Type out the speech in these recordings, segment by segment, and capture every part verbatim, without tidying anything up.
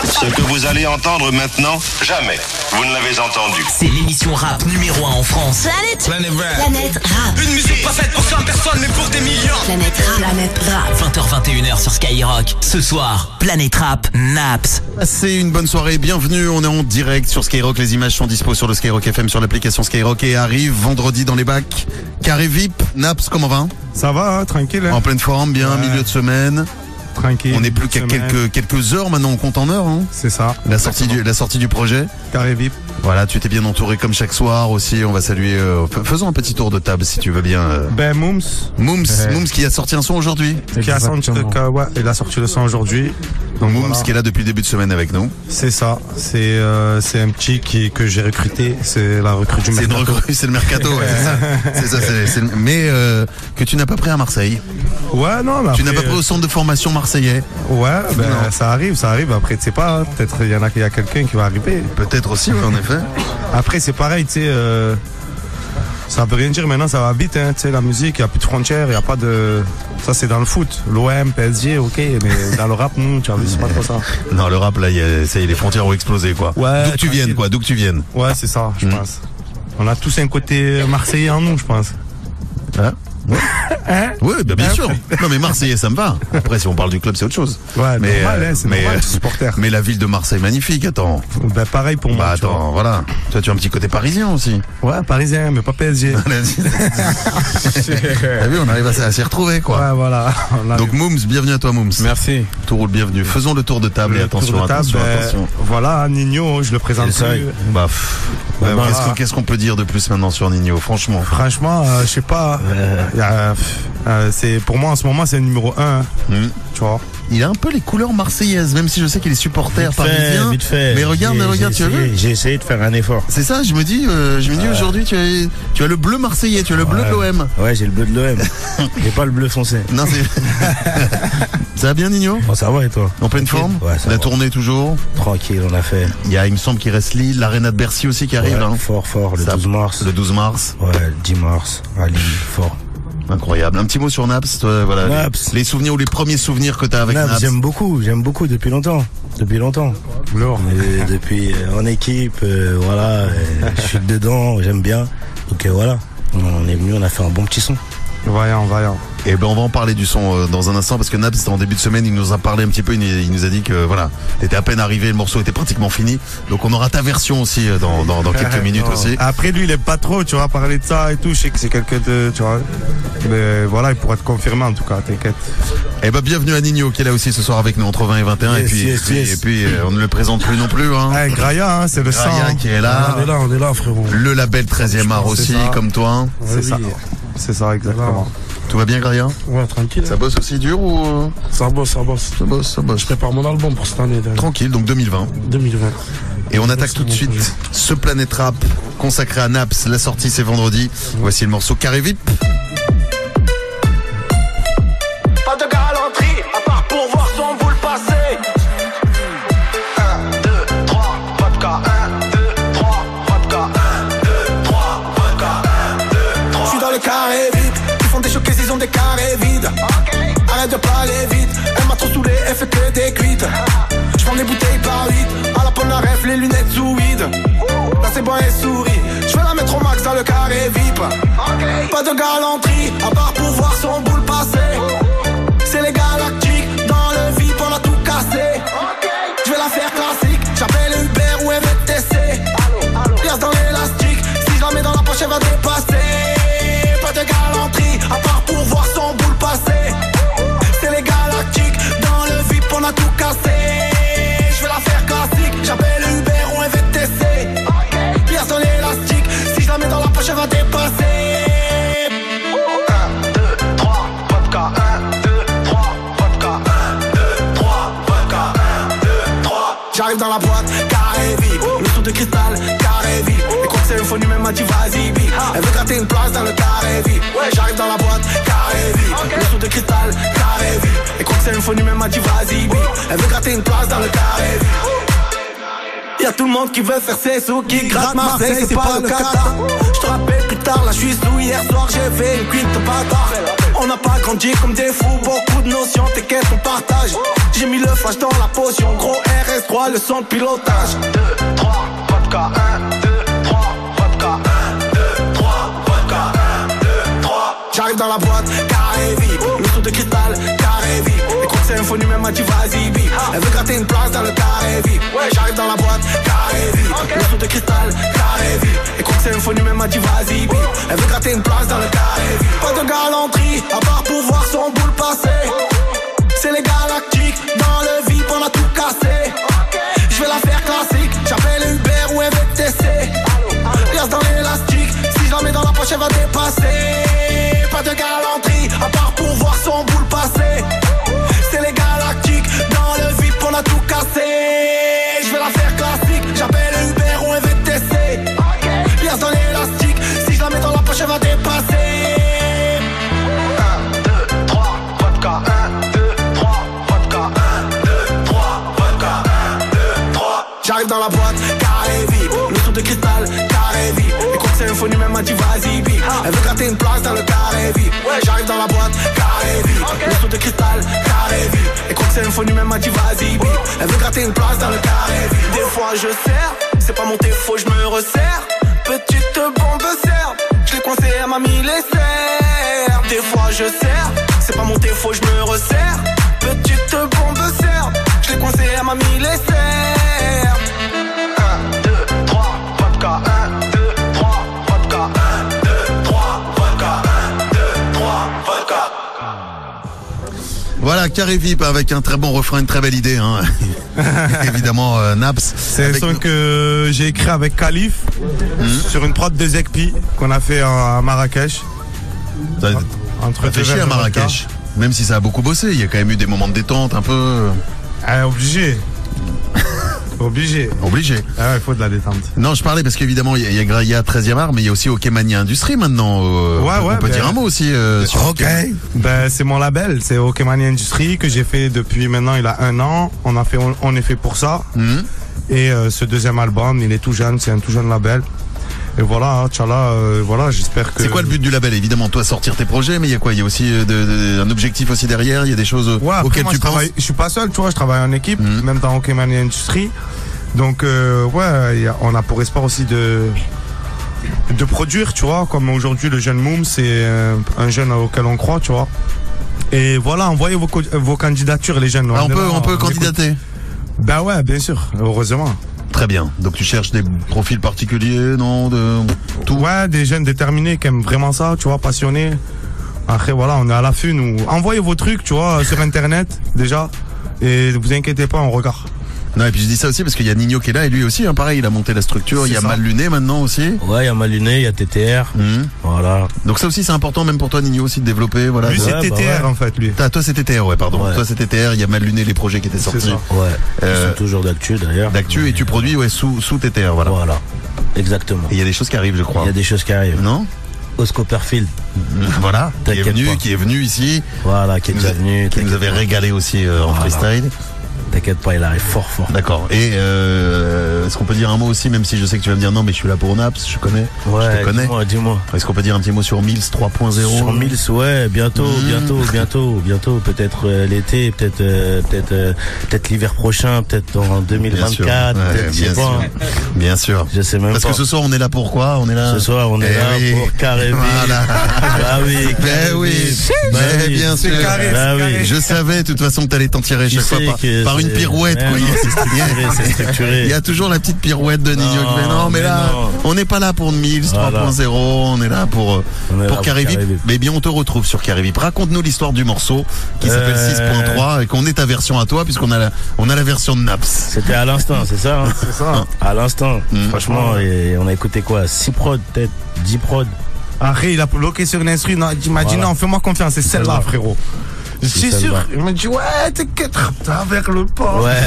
Ce que vous allez entendre maintenant, jamais vous ne l'avez entendu. C'est l'émission rap numéro un en France. Planète Planète Rap. Planète Rap. Une musique pas faite pour cent personnes, mais pour des millions. Planète Rap. Planète Rap. vingt heures vingt et une heures sur Skyrock. Ce soir, Planète Rap, Naps. C'est une bonne soirée, bienvenue, on est en direct sur Skyrock, les images sont dispo sur le Skyrock F M, sur l'application Skyrock et arrive vendredi dans les bacs. Carré V I P, Naps, comment va? Ça va, hein, tranquille. Hein. En pleine forme, bien, ouais. Milieu de semaine. Tranquille. On n'est plus qu'à quelques, quelques heures maintenant, on compte en heures. Hein. C'est ça. La sortie, du, la sortie du projet. Carré V I P. Voilà, tu t'es bien entouré comme chaque soir aussi. On va saluer. Euh, faisons un petit tour de table si tu veux bien. Euh. Ben Mooms. Mooms, ouais. Mooms qui a sorti un son aujourd'hui. Qui a sorti, euh, ouais, il a sorti le son aujourd'hui. Donc Mooms voilà. qui est là depuis le début de semaine avec nous. C'est ça. C'est euh, c'est un petit qui que j'ai recruté. C'est la recrue du mercato. C'est une recrue, c'est le mercato. Ouais, c'est ça. C'est ça. C'est, c'est le... Mais euh, que tu n'as pas pris à Marseille. Ouais, non. Mais tu après, n'as pas pris au centre de formation marseillais. Ouais, ben non. ça arrive, ça arrive. Après, tu sais pas. Hein, peut-être il y en a, il y a quelqu'un qui va arriver. Peut-être aussi, ouais, en effet. Après, c'est pareil, tu sais. Euh, ça veut rien dire. Maintenant, ça va vite. Hein, tu sais, la musique, il n'y a plus de frontières, il n'y a pas de. Ça, c'est dans le foot. L'O M, P S G, ok. Mais dans le rap, nous, tu as vu, c'est pas trop ça. Non, le rap, là, y a, ça y est, les frontières ont explosé, quoi. Ouais, d'où que tu viennes, quoi. D'où que tu viennes. Ouais, c'est ça, je mmh. pense. On a tous un côté marseillais en nous, je pense. Hein? Ouais. Hein? Oui, bah bien hein? sûr. Non, mais Marseillais, ça me va. Après, si on parle du club, c'est autre chose. Ouais, mais normal, euh, hein, c'est mais, normal, euh, supporter. Mais la ville de Marseille, magnifique, attends. Bah, pareil pour moi. Bah, attends, voilà. Toi, tu as un petit côté parisien aussi. Ouais, parisien, mais pas P S G. T'as vu, on arrive à, à s'y retrouver, quoi. Ouais, voilà. Donc, Mooms, bienvenue à toi, Mooms. Merci. Tout roule, bienvenue. Faisons le tour de table le et attention, tour de table, attention, ben, attention. Voilà, Nino, je le présente plus. Bah, pff, bah, bah, voilà. qu'est-ce, qu'on, qu'est-ce qu'on peut dire de plus maintenant sur Nino, franchement? Franchement, euh, je sais pas. Euh, y a, euh, c'est, pour moi, en ce moment, c'est le numéro un. Mmh. Tu vois. Il a un peu les couleurs marseillaises, même si je sais qu'il est supporter vite parisien. Fait, vite fait. Mais regarde, j'ai, mais regarde, j'ai tu as vu? J'ai essayé de faire un effort. C'est ça, je me dis, euh, je me dis euh... aujourd'hui, tu as, tu as le bleu marseillais, tu as le ouais. bleu de l'O M. Ouais, j'ai le bleu de l'O M. J'ai pas le bleu foncé. Non, c'est. Ça va bien, Nino? Bon, ça va et toi? En pleine forme? Ouais, ça La va. tournée toujours? Tranquille, on a fait. Il y a, il me semble qu'il reste Lille, l'Arena de Bercy aussi qui arrive. Ouais, hein. Fort, fort, le ça, douze mars. Le douze mars. Ouais, le dix mars, à Lille, fort. Incroyable. Un petit mot sur Naps, toi, voilà. Naps. Les, les souvenirs ou les premiers souvenirs que tu as avec Naps. Naps. J'aime beaucoup, j'aime beaucoup depuis longtemps. Depuis longtemps. Lourd. Et depuis, euh, en équipe, euh, voilà, euh, je suis dedans, j'aime bien. Donc euh, voilà, on est venu, on a fait un bon petit son. Voyant, voyant. Et ben on va en parler du son euh, dans un instant parce que Naps en début de semaine il nous a parlé un petit peu, il, il nous a dit que voilà, t'étais à peine arrivé, le morceau était pratiquement fini, donc on aura ta version aussi euh, dans, dans, dans quelques minutes aussi. Après lui il aime pas trop, tu vois, parler de ça et tout, je sais que c'est quelqu'un de, tu vois, mais voilà il pourra te confirmer en tout cas, t'inquiète. Et ben bienvenue à Nino qui est là aussi ce soir avec nous entre vingt et vingt et un yes, et puis, yes, et puis, yes. et puis euh, on ne le présente plus non plus. Hein. Hey, Graya, hein, c'est le sang. Graya qui est là. On est là, on est là frérot. Le label treizième art aussi ça. Comme toi. Hein. C'est oui. ça, c'est ça exactement. Tout va bien, Graya? Ouais, tranquille. Ça bosse aussi dur ou? Ça bosse, ça bosse. Ça bosse, ça bosse. Je prépare mon album pour cette année. D'ailleurs. Tranquille, donc deux mille vingt. deux mille vingt. Et on attaque tout de suite projet. Ce Planète Rap consacré à Naps. La sortie c'est vendredi. Mmh. Voici le morceau Carré V I P. Pas de galanterie, à part pour voir son boule passer. un, deux, trois, vodka. un, deux, trois, vodka. un, deux, trois, vodka. un, deux, trois. J'suis dans le carré V I P. Des choqués, ils ont des carrés vides. Okay. Arrête de parler vite. Elle m'a trop saoulé, elle fait que des cuites. J'prends des bouteilles par huit. À la pomme la ref, les lunettes sous vide. Là c'est bon et souris. J'vais la mettre au max dans le carré V I P. Okay. Pas de galanterie, à part pour voir son boule passer. C'est les galactiques. Dans le V I P, on a tout cassé. Okay. J'vais la faire classique. J'appelle Uber ou M T C. Lias dans l'élastique. Si je la mets dans la poche, elle va dépasser. Pas de galanterie, à part pour voir son boule passer. C'est les galactiques, dans le V I P on a tout cassé. Je vais la faire classique, j'appelle Uber ou un V T C. Pièce dans l'élastique, si je la mets dans la poche elle va dépasser. un, deux, trois, vodka. un, deux, trois, vodka. un, deux, trois, vodka. un, deux, trois. J'arrive dans la boîte, carré V I P. Le son de cristal, carré V I P. Et quand c'est une phonie, même m'a dit vas-y vite. Elle veut gratter une place dans le carré V I P. Ouais, j'arrive dans la boîte, carré V I P. Okay. Le son de cristal, carré V I P. Et quand c'est une phonie, même m'a dit vas-y vite. Elle veut gratter une place dans le carré V I P. Y'a tout le monde qui veut faire ses sous, qui gratte Marseille, c'est pas le cas. J'te rappelle plus tard, là j'suis sous. Hier soir j'ai fait une cuite de bâtard. On On n'a pas grandi comme des fous, beaucoup de notions, t'inquiète on partage. J'ai mis le flash dans la potion, gros R S trois, le son de pilotage. deux, trois, vodka, un, deux, trois, vodka, un, deux, trois, vodka, un, deux, trois. J'arrive dans la boîte, carré vip, le son de cristal, carré vip. Écoute symphonie, même m'a dit vas-y bip. Elle veut gratter une place dans le carré vip. Ouais, j'arrive dans la boîte, carré vip, le son de cristal, carré vip. Écoute symphonie, même m'a dit vas-y bip. Elle veut gratter une place dans le carré vip. Pas de galanterie, à part pour voir son boule passer. C'est les galactiques, dans le vip on a tout cassé. Je vais la faire classique, j'appelle Uber ou V T C. Liasse dans l'élastique, si je la mets dans la poche elle va dépasser. Pas de galanterie, à part pour voir son boule passer. C'est les galactiques, dans le vip on a tout cassé. Je vais la faire classique, j'appelle Uber ou V T C. Liasse dans l'élastique, si je la mets dans la poche elle va dépasser. un, deux, trois, vodka, un, deux, trois, vodka, un, deux, trois, vodka, un, deux, trois. J'arrive dans la boîte, carré vip, le son de cristal, carré vip. Écoute symphonie, même m'a dit vas-y bip. Elle veut gratter une place dans le carré vip. Ouais, j'arrive dans la boîte, carré vip, le son de cristal, carré vip. Écoute symphonie, même m'a dit vas-y bip. Elle veut gratter une place dans le carré vip. Des fois je sers, c'est pas mon défaut, je me resserre. Petite bombe serbe, je l'ai coincé, elle m'a mis les serres. Des fois je sers, c'est pas mon défaut, je me resserre. Petite bombe serbe, je l'ai coincé, elle m'a mis les serres. un, deux, trois, vodka, un, deux, trois, vodka, un, deux, trois, vodka, un, deux, trois, vodka. Voilà, carré vip avec un très bon refrain, une très belle idée, hein. Évidemment, euh, Naps. C'est un son nous... que j'ai écrit avec Khalif mmh. sur une prod de Zekpi qu'on a fait à Marrakech. Ça, entre ça fait chier à Marrakech. Même si ça a beaucoup bossé, il y a quand même eu des moments de détente un peu. Ah, obligé. Obligé. Obligé. Ah ouais, il faut de la détente. Non, je parlais parce qu'évidemment, il y a, y a, y a treizième art, mais il y a aussi Okemania Industrie maintenant. Euh, ouais, on ouais. On peut ben, dire un mot aussi. Euh, sur ok. Ben, c'est mon label, c'est Okemania Industrie que j'ai fait depuis maintenant, il a un an. On a fait, on, on est fait pour ça. Mm-hmm. Et euh, ce deuxième album, il est tout jeune, c'est un tout jeune label. Et voilà, Inch'Allah, euh, voilà, j'espère que... C'est quoi le but du label? Évidemment, toi, sortir tes projets, mais il y a quoi? Il y a aussi de, de, un objectif aussi derrière, il y a des choses ouais, auxquelles moi, tu je penses? travaille, je suis pas seul, tu vois, je travaille en équipe, mmh. même dans Okemania Industrie. Donc, euh, ouais, y a, on a pour espoir aussi de, de produire, tu vois, comme aujourd'hui, le jeune Moum, c'est euh, un jeune auquel on croit, tu vois. Et voilà, envoyez vos, vos candidatures, les jeunes. Ah, on, on, peut, là, on peut on candidater? Écoute. Ben ouais, bien sûr, heureusement. Très bien. Donc tu cherches des profils particuliers, non, de tout? Ouais, des jeunes déterminés qui aiment vraiment ça, tu vois, passionnés. Après voilà, on est à l'affût, nous. Envoyez vos trucs, tu vois, sur internet déjà. Et vous inquiétez pas, on regarde. Non, et puis je dis ça aussi parce qu'il y a Nino qui est là et lui aussi, hein, pareil, il a monté la structure. Il y a ça. Mal Luné maintenant aussi. Ouais, il y a Mal Luné, il y a T T R. Mmh. Voilà. Donc ça aussi c'est important même pour toi Nino aussi de développer. Voilà. Lui ouais, c'est bah T T R ouais. en fait lui. Ah, toi c'est T T R, ouais pardon. Ouais. Toi c'est T T R, il y a Mal Luné les projets qui étaient sortis. Ouais. Euh, Ils sont toujours d'actu d'ailleurs. D'actu mais... et tu produis ouais sous sous T T R, voilà. Voilà. Exactement. Et il y a des choses qui arrivent je crois. Il y a des choses qui arrivent. Non? Oscar Perfield. Voilà. Qui est venu, pas. qui est venu ici. Voilà, qui est déjà venu. Qui nous avait régalé aussi euh, en voilà. freestyle. T'inquiète pas, il arrive fort fort. D'accord. Et euh, est-ce qu'on peut dire un mot aussi, même si je sais que tu vas me dire non, mais je suis là pour Naps, je connais. Ouais, je te connais. Dis-moi, dis-moi. Est-ce qu'on peut dire un petit mot sur Mills trois point zéro? Sur Mills, ouais, bientôt, mmh. bientôt, bientôt, bientôt. Peut-être euh, l'été, peut-être, euh, peut-être, euh, peut-être l'hiver prochain, peut-être en deux mille vingt-quatre. Bien sûr. Ouais, bien, sûr. bien sûr. Je sais même Parce pas. que ce soir, on est là pour quoi? On est là. Ce soir, on est eh là oui. pour Carré Vip. Voilà. Bah oui. Ben oui. Bah Mais oui. bien sûr. Carré, bah oui. Je savais de toute façon que t'allais t'en tirer chaque fois par, par une pirouette. Ouais, quoi. non, c'est structuré, c'est structuré. Il y a toujours la petite pirouette de Nino qui fait non, mais, mais là, non. On n'est pas là pour Mills voilà. trois point zéro, on est là pour, est pour Carré Vip. Mais bien, on te retrouve sur Carré Vip. Raconte-nous l'histoire du morceau qui s'appelle euh... six point trois et qu'on est ta version à toi, puisqu'on a la, on a la version de Naps. C'était à l'instant, c'est ça? Hein c'est ça. À l'instant. Mmh. Franchement, et on a écouté quoi? six prod, peut-être dix prod. Après, il a bloqué sur une instru. Il m'a dit voilà. Non, fais-moi confiance, c'est celle-là, frérot. Je suis sûr. Il m'a dit, ouais, t'inquiète, avec le port. Ouais.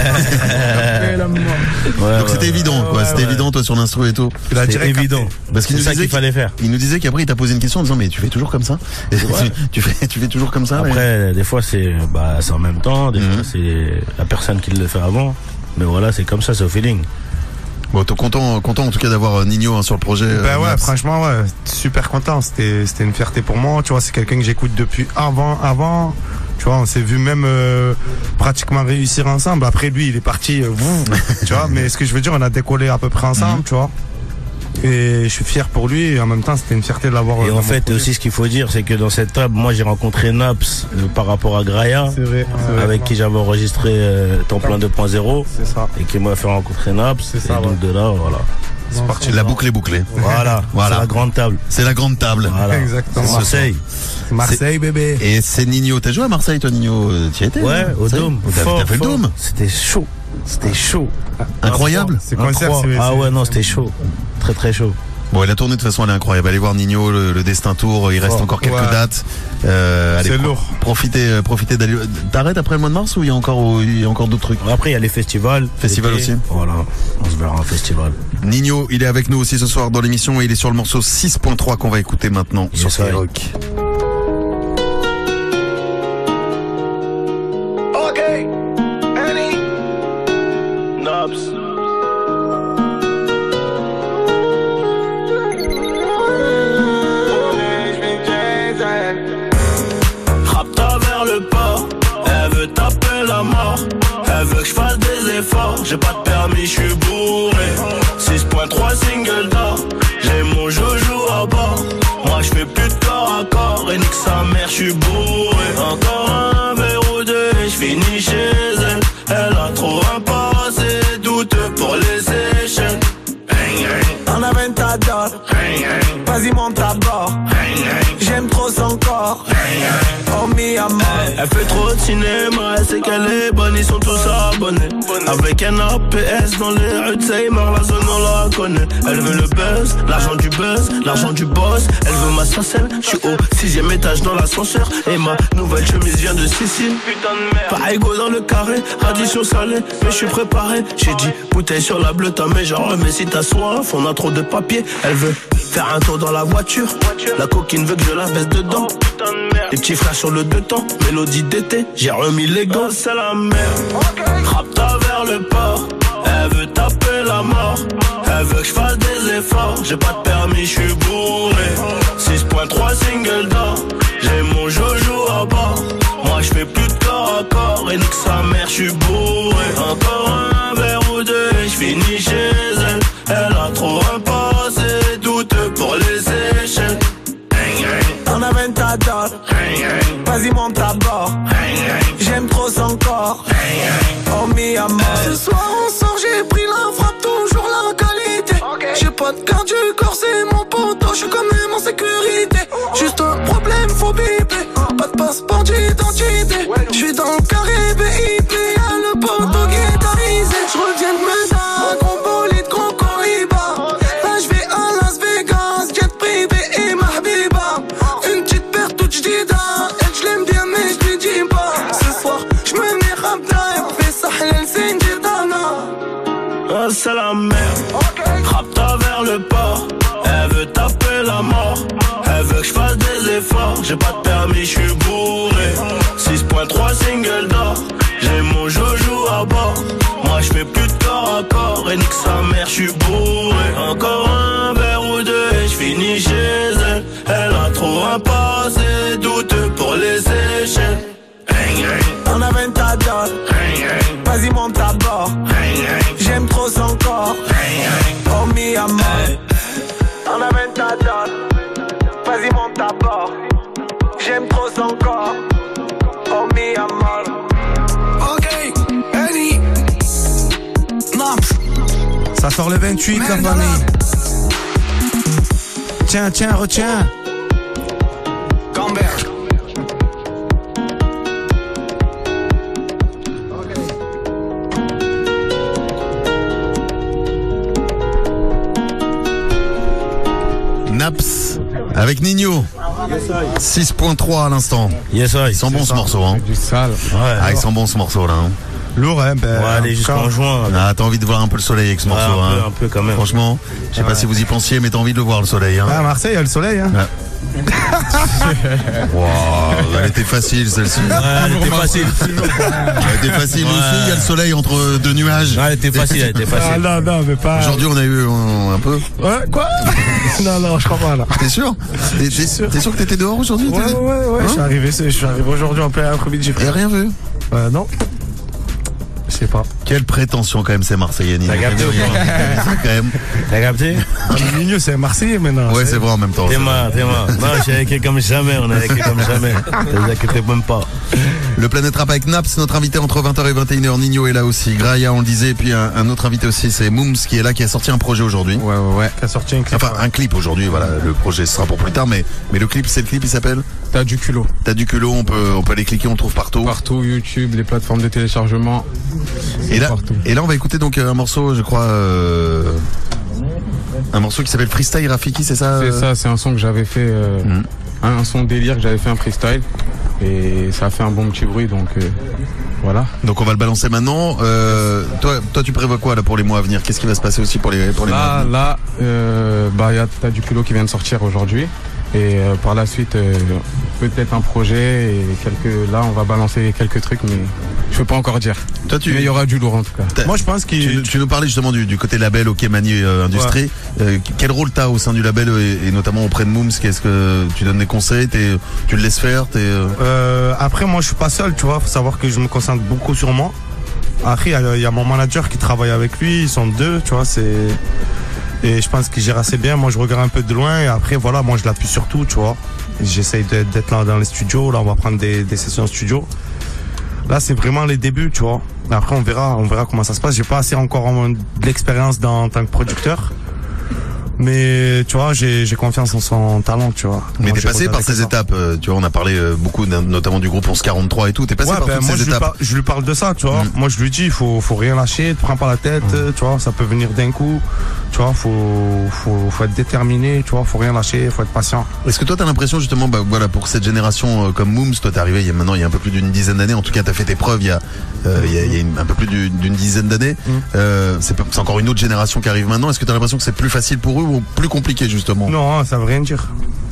ouais Donc ouais, c'était ouais, évident, quoi. Ouais, c'était ouais. évident, toi, sur l'instru et tout. C'était évident. Parce qu'il c'est nous ça qu'il fallait faire. Il nous disait qu'après, il t'a posé une question en disant, mais tu fais toujours comme ça? Ouais. tu, fais, tu fais toujours comme ça? Après, mais... des fois, c'est, bah, c'est en même temps. Des mm-hmm. fois, c'est la personne qui le fait avant. Mais voilà, c'est comme ça, c'est au feeling. Bon, t'es content, content en tout cas d'avoir Nino hein, sur le projet. Ben euh, ouais, Naps. franchement, ouais, super content. C'était, c'était une fierté pour moi. Tu vois, c'est quelqu'un que j'écoute depuis avant, avant. Tu vois, on s'est vu même euh, pratiquement réussir ensemble. Après, lui, il est parti. Euh, tu vois, mais ce que je veux dire, on a décollé à peu près ensemble, mm-hmm. tu vois. Et je suis fier pour lui et en même temps c'était une fierté de l'avoir. Et en fait aussi ce qu'il faut dire c'est que dans cette table moi j'ai rencontré Naps euh, par rapport à Graya c'est vrai, c'est vrai, avec qui j'avais enregistré euh, Temps plein deux point zéro c'est ça. Et qui m'a fait rencontrer Naps c'est ça, et donc ouais. de là voilà. C'est parti, la boucle est bouclée. Voilà, voilà. C'est la grande table. C'est la grande table. Voilà. Exactement. C'est Marseille. C'est Marseille, c'est... bébé. Et c'est Nino. T'as joué à Marseille, toi, Nino? Tu y étais? Ouais, au Dôme. T'as, fort, t'as fait fort. le Dôme? C'était chaud. C'était chaud. Incroyable. C'est concert, c'est, ah c'est... ouais, non, c'était chaud. Très très chaud. Bon, et la tournée de toute façon elle est incroyable. Allez voir Nino, le, le Destin Tour. Il reste oh, encore quelques ouais. dates. Euh, allez, c'est pro- lourd. Profitez, profitez d'aller. T'arrêtes après le mois de mars ou il y a encore, il y a encore d'autres trucs? Après il y a les festivals. Festival aussi. Voilà, on se verra en festival. Nino, il est avec nous aussi ce soir dans l'émission et il est sur le morceau six point trois qu'on va écouter maintenant yes, sur Skyrock. Ok, Annie, Nobs. Rapta vers le port, elle veut taper la mort. Elle veut que je fasse des efforts. J'ai pas de permis, je suis bourré. six point trois single d'or. J'ai mon joujou à bord. Moi je fais plus de corps à corps. Et nique sa mère, je suis bourré. Encore un verre ou deux et je finis chez elle. Elle a trop un passé douteux pour les échelles. En aventador, vas-y monte à bord. J'aime trop son corps. Oh mi amor. Elle fait trop de cinéma, elle sait qu'elle est bonne, ils sont tous abonnés. Avec un A P S dans les rues de Seymour, la zone on la connaît. Elle veut le buzz, l'argent du buzz, l'argent du boss. Elle veut ma sarcelle, je suis au sixième étage dans l'ascenseur. Et ma nouvelle chemise vient de Sicile. Putain de merde. Pas égaux dans le carré, addition salée, mais je suis préparé. J'ai dit bouteille sur la bleue, t'as mes genre, mais si t'as soif, on a trop de papier. Elle veut faire un tour dans la voiture. La coquine veut que je la baisse dedans. Les petits frères sur le deux temps, mélodie d'été, j'ai remis les gants, c'est la merde. Rapta vers le port, elle veut taper la mort. Elle veut que je fasse des efforts, j'ai pas de permis, je suis bourré. six point trois single d'or, j'ai mon joujou à bord. Moi je fais plus de corps à corps, et nique sa mère, je suis bourré. Encore un verre ou deux, et je finis chez elle. Elle a trop un passé douteux pour les échelles. En aventador, vas-y monte à bord. J'aime trop son corps. Oh mi amor. Ce soir on sort, j'ai pris la frappe, toujours la qualité. J'ai pas de carte du corps, c'est mon poteau, je suis quand même en sécurité. Juste un problème, faut biper. Pas de passeport d'identité. Je suis dans le carré B I P, y'a le poteau guitarisé. Je reviens de Meudin, gros bolide, gros Coriba. Là je vais à Las Vegas, jet privé et ma habiba. Une petite paire toute j'dida, elle j'l'aime bien mais j'lui dis pas. Ce soir j'me mets Rapta et fais Sahlel Sindidana. Ah c'est la merde. Rapta vers le port, elle veut taper la mort. Elle veut que je fasse des efforts, j'ai pas de permis, je suis bourré. six point trois single d'or, j'ai mon joujou à bord. Moi je fais plus de corps à corps, et nique sa mère, je suis bourré. Encore un verre ou deux et je finis chez elle. Elle a trop un passé douteux pour les échelles. En aventador, vas-y monte à bord. J'aime trop son corps. Oh mi amor. En aventador, vas-y monte à bord. J'aime trop son corps. Oh mi amor. Ok, Annie, Naps. Ça sort le vingt-huit, la famille. Tiens, tiens, retiens. Camberg. Naps avec Nino. six point trois à l'instant. Yes, I. Il sent bon ce ça. morceau, hein. Du sale. Ouais. Ah, il sent bon ce morceau là. Hein. Lourd, hein, ben. On va aller jusqu'en juin. Ah, t'as envie de voir un peu le soleil avec ce morceau, ouais, un, hein. peu, un peu quand même. Franchement, je sais ouais. pas si vous y pensiez, mais t'as envie de le voir le soleil, hein. Ah, à Marseille, il y a le soleil, hein. Ouais. Wow, elle était facile celle-ci. Ouais, elle était facile. Elle était facile ouais. aussi, il y a le soleil entre deux nuages. Ouais, elle était facile, elle était facile. Ah, non, non, mais pas. Aujourd'hui, on a eu un, un peu. Ouais, quoi? Non, non, je crois pas, là. T'es sûr? T'es, t'es, sûr t'es sûr que t'étais dehors aujourd'hui? Ouais, ouais, ouais, ouais. Hein je suis arrivé, je suis arrivé aujourd'hui en plein après-midi. J'ai rien vu? Euh, non. Je sais pas. Quelle prétention quand même ces Marseillais. T'as capté ou pas? Ça quand même. T'as capté? Milieu, c'est Marseillais maintenant. Ouais, c'est vrai en même temps. T'es marre, t'es marre. Non, j'ai avec eux comme jamais, on est avec eux comme jamais. Ne vous inquiétez même pas. Le Planète Rap avec Naps, notre invité entre vingt heures et vingt et une heures. Nino est là aussi. Graia, on le disait. Et puis un, un autre invité aussi, c'est Mooms qui est là, qui a sorti un projet aujourd'hui. Ouais, ouais, ouais. Qui a sorti un clip. Enfin, un clip aujourd'hui, voilà. Le projet sera pour plus tard, mais, mais le clip, c'est le clip, il s'appelle? T'as du culot. T'as du culot, on peut, on peut aller cliquer, on le trouve partout. Partout, YouTube, les plateformes de téléchargement. Et là, partout. et là, on va écouter donc un morceau, je crois, euh, un morceau qui s'appelle Freestyle Rafiki, c'est ça? C'est ça, c'est un son que j'avais fait, euh, mmh. un son délire que j'avais fait un freestyle. Et ça a fait un bon petit bruit, donc euh, voilà. Donc on va le balancer maintenant. Euh, toi, toi, tu prévois quoi là pour les mois à venir? Qu'est-ce qui va se passer aussi pour les pour les là, mois à venir? Là, euh, bah, y a T'as du culot qui vient de sortir aujourd'hui. Et euh, par la suite, euh, peut-être un projet et quelques. Là, on va balancer quelques trucs, mais je peux pas encore dire. Toi, tu... Mais il y aura du lourd en tout cas. Moi, je pense qu'il. Tu, tu nous parlais justement du, du côté label, OK Mani euh, Industrie. Ouais. Euh, quel rôle t'as au sein du label et, et notamment auprès de Mooms? Qu'est-ce que tu donnes des conseils? T'es, tu le laisses faire? T'es, euh... Euh, après, moi, je suis pas seul, tu vois. Faut savoir que je me concentre beaucoup sur moi. Après, il y, y a mon manager qui travaille avec lui. Ils sont deux, tu vois. C'est Et je pense qu'il gère assez bien. Moi, je regarde un peu de loin. Et après, voilà, moi, je l'appuie sur tout, tu vois. J'essaye d'être là dans les studios. Là, on va prendre des, des sessions studio. Là, c'est vraiment les débuts, tu vois. Après, on verra, on verra comment ça se passe. J'ai pas assez encore de l'expérience dans, en tant que producteur. Mais tu vois, j'ai, j'ai confiance en son talent, tu vois. Mais moi, t'es passé par ces ça. étapes, euh, tu vois, on a parlé euh, beaucoup notamment du groupe onze quarante-trois et tout, t'es passé ouais, par ben toutes moi, ces je étapes. Lui par, je lui parle de ça, tu vois. Mm. Moi, je lui dis, il faut, faut rien lâcher, te prends pas la tête, mm. tu vois, ça peut venir d'un coup, tu vois, faut, faut, faut être déterminé, tu vois, faut rien lâcher, faut être patient. Est-ce que toi, t'as l'impression justement, bah voilà, pour cette génération euh, comme Mooms, toi, t'es arrivé il y a maintenant, il y a un peu plus d'une dizaine d'années, en tout cas, t'as fait tes preuves il y a, euh, il y a, il y a une, un peu plus d'une, d'une dizaine d'années. Mm. Euh, c'est, c'est encore une autre génération qui arrive maintenant. Est-ce que t'as l'impression que c'est plus facile pour eux ou plus compliqué justement? Non, ça veut rien dire.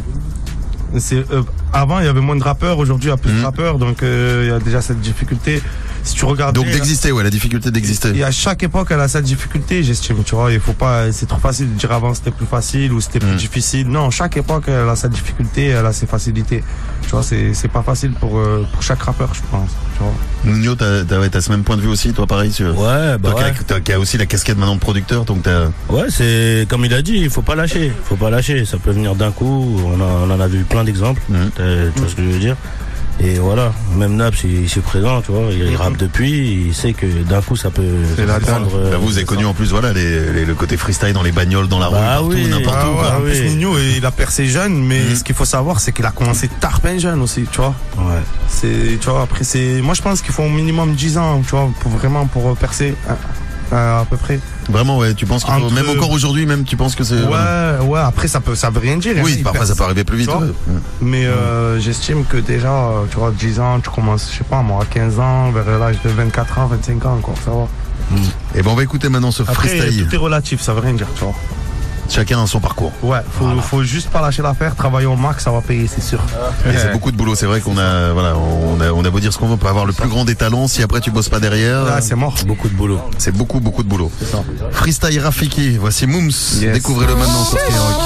C'est, euh, avant, il y avait moins de rappeurs, aujourd'hui, il y a plus mmh. de rappeurs, donc euh, il y a déjà cette difficulté. Si tu regardes. Donc d'exister, ouais, la difficulté d'exister. Et à chaque époque, elle a sa difficulté, j'estime, tu vois. Il faut pas, c'est trop facile de dire avant c'était plus facile ou c'était plus mmh. difficile. Non, chaque époque, elle a sa difficulté, elle a ses facilités. Tu vois, c'est, c'est pas facile pour, euh, pour chaque rappeur, je pense. Tu vois. Nino, t'as, t'as, ouais, t'as ce même point de vue aussi, toi, pareil, sur. Ouais, bah. Toi, ouais. Qui, a, qui a aussi la casquette maintenant de producteur, donc t'as. Ouais, c'est, comme il a dit, il faut pas lâcher. Faut pas lâcher. Ça peut venir d'un coup. On, a, on en a vu plein d'exemples. Mmh. Tu vois ce que je veux dire? Et voilà, même Naps, il, il est présent, tu vois, il, il rappe depuis, il sait que d'un coup ça peut prendre. Euh, bah vous avez connu en plus, voilà, les, les, le côté freestyle dans les bagnoles, dans la bah rue, partout, oui, n'importe ah où. Ouais, quoi. en oui. plus, Nino, il a percé jeune, mais mmh. ce qu'il faut savoir, c'est qu'il a commencé tard ben jeune aussi, tu vois. Ouais. C'est, tu vois, après, c'est, moi je pense qu'il faut au minimum dix ans, tu vois, pour vraiment pour percer. Euh, à peu près. Vraiment, ouais, tu penses qu'il faut, Entre... même encore aujourd'hui, même tu penses que c'est. Ouais, euh... ouais, après ça peut, ça veut rien dire. Oui, hein, parfois ça peut arriver plus vite. Ouais. Mais euh, j'estime que déjà, tu vois, dix ans, tu commences, je sais pas, moi, à quinze ans, vers l'âge de vingt-quatre ans, vingt-cinq ans, quoi, ça va. Mm. Et ben on va écouter maintenant ce après, freestyle. Tout est relatif, ça veut rien dire, tu vois. Chacun a son parcours. Ouais, faut, voilà. faut juste pas lâcher l'affaire, travailler au max, ça va payer, c'est sûr. Et ouais. C'est beaucoup de boulot, c'est vrai qu'on a, voilà, on a, on a beau dire ce qu'on veut, on peut avoir le plus grand des talents, si après tu bosses pas derrière. Ah, c'est mort. Beaucoup de boulot. C'est beaucoup, beaucoup de boulot. C'est ça. Freestyle Rafiki, voici Mooms. Yes. Découvrez-le maintenant sur Skyrock.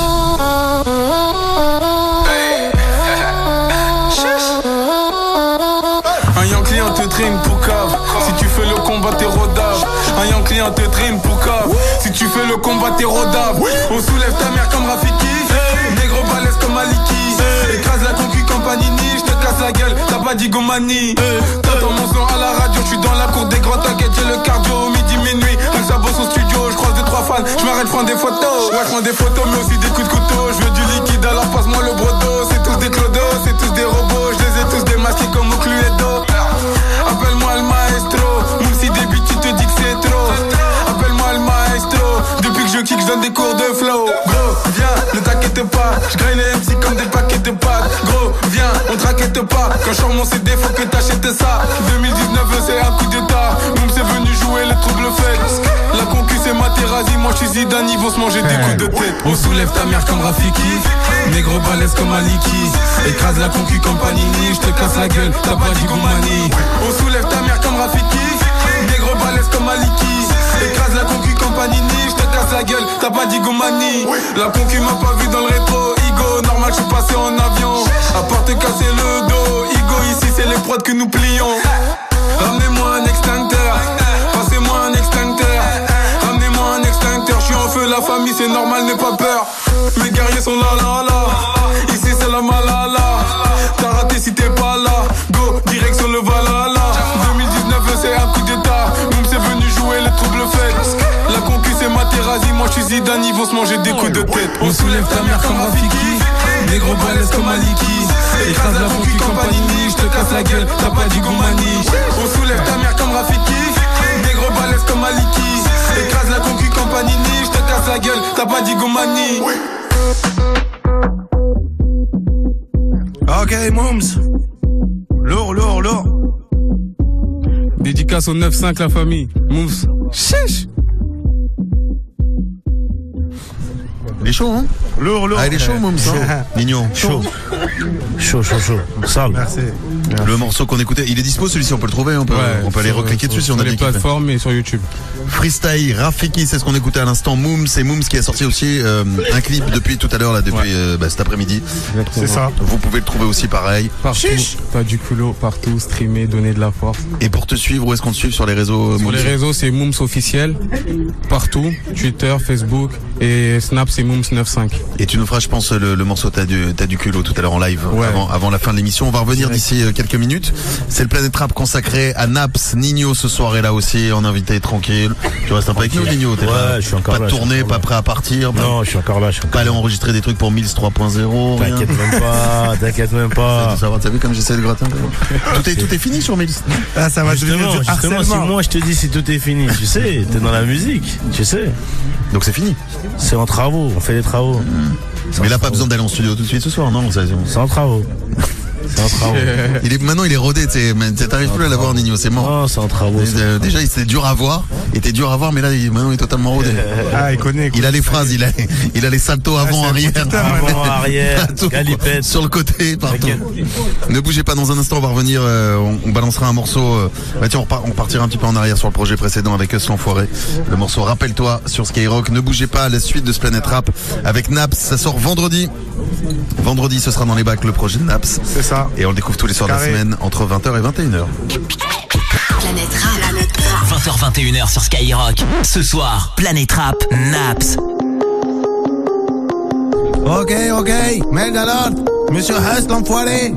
Un young client te traîne pour cave. Si tu fais le combat, t'es rodable. Un young client te traîne pour cave. Si tu fais le combat, t'es rodable. On soulève ta mère comme Rafiki. Négro balèze comme Maliki. Écrase la concu comme Panini. J'te casse la gueule, t'as pas dit Gomani. T'entends mon son à la radio. J'suis dans la cour des grands, t'inquiète, j'ai le cardio. Midi, minuit, même ça bosse au studio. J'croise deux, trois fans. J'm'arrête, j'prends des photos. Ouais, j'prends des photos, mais aussi des coups de couteau. J'veux du liquide, alors passe-moi le brodo. C'est tous des clodos, c'est tous des robots. J'les ai tous démasqués comme au Cluedo. Appelle-moi le maestro, même si début tu te dis que c'est trop. Appelle-moi le maestro, depuis que je kick je donne des cours de flow. Gros, viens, ne t'inquiète pas, je graille les M C comme des paquets de pâtes. Gros, viens, on t'inquiète pas, quand je sors mon C D faut que t'achètes ça. deux mille dix-neuf c'est un coup d'état, même suis Zidane, ils vont se manger des coups de tête. On soulève ta mère comme Rafiki, négro balèze comme Maliki. Écrase la concu comme Panini, je te casse la gueule, t'as pas dit Goumani. On soulève ta mère comme Rafiki, négro balèze comme Maliki. Écrase la concu comme Panini, je te casse la gueule, t'as pas dit Goumani. La concu m'a pas vu dans le rétro, Igo, normal je suis passé en avion. À part te casser le dos, Igo, ici c'est les prods que nous plions. Ramenez-moi un extincteur, passez-moi un extincteur. Ramenez-moi un extincteur, je suis en feu, la famille c'est normal, n'aie pas peur. Mes guerriers sont là là là, ici c'est la malala. T'as raté si t'es pas là, go, direction le Valhalla. deux mille dix-neuf c'est un coup d'état, Moum c'est venu jouer les troubles faits. La concu c'est Materazzi, moi je suis Zidane, ils vont se manger des coups de tête. On soulève ta mère comme Rafiki, négro balèze comme Maliki. Écrase la concu comme Panini, je te casse la gueule, t'as pas dit Goumani. On soulève ta mère comme Rafiki, négro balèze comme Maliki. Écrase la concu comme Panini, je te casse la gueule, t'as pas dit Goumani. Ok, Mooms. Lourd, lourd, lourd. Dédicace au neuf cinq la famille. Mooms. Chiche. Il est chaud, hein? Lourd, lourd. Ah, il est chaud, Moum, ça. Nino. Chaud. Chaud, chaud, chaud. Sale. Merci. Le morceau qu'on écoutait, il est dispo celui-ci, on peut le trouver, on peut, Ouais, on peut aller recliquer dessus si on a sur bien les kiffé. plateformes et sur YouTube. Freestyle, Rafiki, c'est ce qu'on écoutait à l'instant. Moum, c'est Moums qui a sorti aussi euh, un clip depuis tout à l'heure, là, depuis Ouais. euh, bah, cet après-midi. C'est ça. Vous pouvez le trouver aussi pareil. Partout. Chiche. T'as du culot partout, streamer, donner de la force. Et pour te suivre, où est-ce qu'on te suit sur les réseaux? Sur Moums les réseaux, c'est Mooms officiel. Partout. Twitter, Facebook. Et Snap, c'est Mooms quatre-vingt-quinze. Et tu nous feras, je pense, le, le morceau T'as du, t'as du culot tout à l'heure en live, Ouais. avant, avant la fin de l'émission. On va revenir d'ici euh, quelques minutes. C'est le Planète Rap consacré à Naps. Nino ce soir est là aussi, en invité tranquille. Tu restes un peu avec nous, Nino? T'es Ouais, pas, je suis encore pas là, de je suis tournée, encore pas là. prêt à partir. Pas, Non, je suis encore là, je suis encore pas aller là. enregistrer des trucs pour Mills trois point zéro. rien. T'inquiète même pas, t'inquiète même pas. Ça va, t'as vu comme j'essaie de gratter un peu. Tout est, tout est fini sur Mills. Ah, ça va devenir Justement, du justement, si harcèlement. moi je te dis si tout est fini, tu sais, t'es dans la musique, tu sais. Donc c'est fini. C'est en travaux, on fait des travaux. C'est Mais en là, pas travaux. besoin d'aller en studio tout de suite ce soir, non? Ça, C'est en travaux. C'est en travaux. il est, maintenant, il est rodé, tu sais. T'arrives plus à l'avoir, Nino, c'est mort. Non, c'est en travaux. c'est en Euh, travaux. Déjà, c'était dur à voir. Il était dur à voir, mais là, il, maintenant, il est totalement rodé. Ah, il connaît. Il a les phrases, il a, il a les saltos avant, c'est un arrière. producteur, Avant, arrière, Partout, galipette. sur le côté, partout. T'inquiète. Ne bougez pas, dans un instant, on va revenir, euh, on, on balancera un morceau, euh, bah tiens, on, repart- on partira un petit peu en arrière sur le projet précédent avec Us l'Enfoiré. Le morceau Rappelle-toi sur Skyrock. Ne bougez pas, la suite de ce Planète Rap avec Naps, ça sort vendredi. Vendredi, ce sera dans les bacs le projet de Naps. C'est ça. Et on le découvre tous les soirs de la Carré. semaine entre vingt heures et vingt et une heures. Planète Rap. Planète Rap. vingt heures vingt et une heures sur Skyrock. Ce soir, Planète Rap, Naps. Ok, ok. Mec alors, Monsieur Hess l'enfoiré.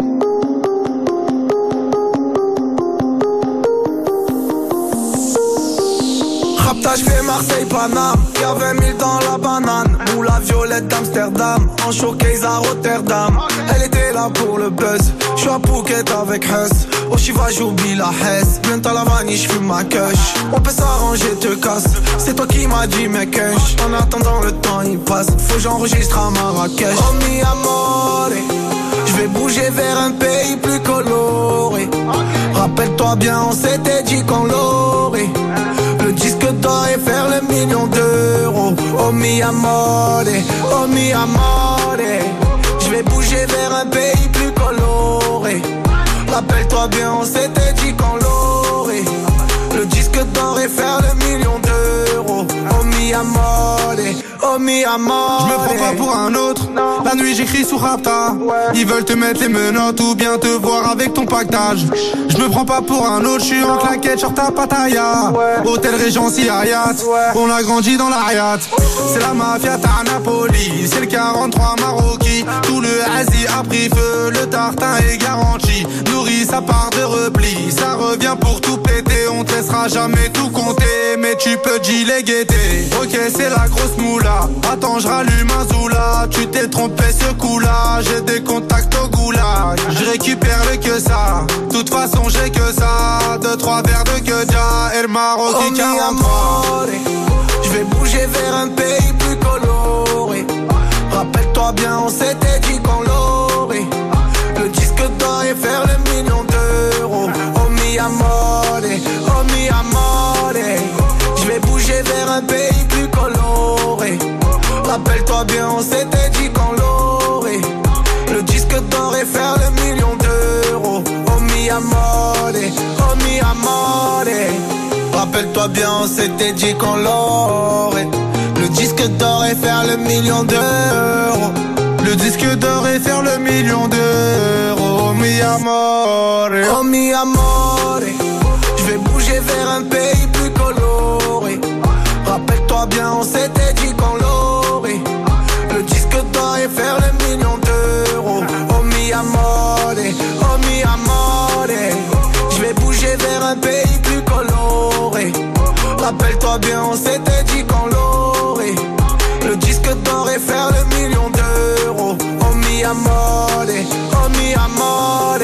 Rapta, j'fais Marseille, Paname. Y'a vingt mille dans la banane. Ou la violette d'Amsterdam. En showcase à Rotterdam. Elle était là pour le buzz. J'suis à Phuket avec Hess. Au Chiva, j'oublie la Hesse. Bientôt à la vanille, j'fume ma kush. On peut s'arranger, te casse. C'est toi qui m'as dit, mec. En attendant, le temps il passe. Faut que j'enregistre à Marrakech. Oh mi amore. J'vais bouger vers un pays plus coloré. Rappelle-toi bien, on s'était dit qu'on l'aurait. Le disque d'or et faire le million d'euros. Oh mi amore, oh mi amore. J'vais bouger vers un pays plus coloré. Rappelle-toi bien, on s'était dit qu'on l'aurait. Le disque d'or et faire le million d'euros. Oh mi amore, oh mi amore. Je me prends pas pour un autre. La nuit j'écris sous Rapta. Ils veulent te mettre les menottes ou bien te voir avec ton pactage. Je me prends pas pour un autre, je suis en claquette sur ta pataya. Hôtel Régency Hayat, on a grandi dans l'Ariat. C'est la mafia à Napoli, c'est le quarante-trois Maroki. Tout le Asie a pris feu, le tartin est garanti. Nourri sa part de repli, ça revient pour tout péter. On te laissera jamais tout compter, mais tu peux gilet guetter. Ok, c'est la grosse moula. Attends, je rallume un zoula. Tu t'es trompé ce coup-là. J'ai des contacts au goulag. Je récupère le que ça. De toute façon, j'ai que ça. Deux, trois verres de que dia. Et le Maroc Oh mi quarante-trois. amore, j'vais bouger vers un pays plus coloré. Rappelle-toi bien, on s'était dit qu'on l'aurait. Le disque d'or et faire le million d'euros. Oh mi amore, oh mi amore. J'vais bouger vers un pays plus coloré. Rappelle-toi bien, on s'était dit qu'on l'aurait. Le disque d'or et faire le million d'euros. Oh mi amore, oh mi amore. Rappelle-toi bien, on s'était dit qu'on l'aurait. Le disque d'or et faire le million d'euros. Le disque d'or et faire le million d'euros. Oh mi amore, oh mi amore. Je vais bouger vers un pays plus coloré. Rappelle-toi bien, on s'était dit qu'on l'aurait. Le disque d'or et faire le million d'euros. Oh mi amore, oh mi amore. Je vais bouger vers un pays plus coloré. Rappelle-toi bien, on s'était dit qu'on l'aurait. Le disque d'or et faire le million d'euros. Oh mi amore, oh mi amore.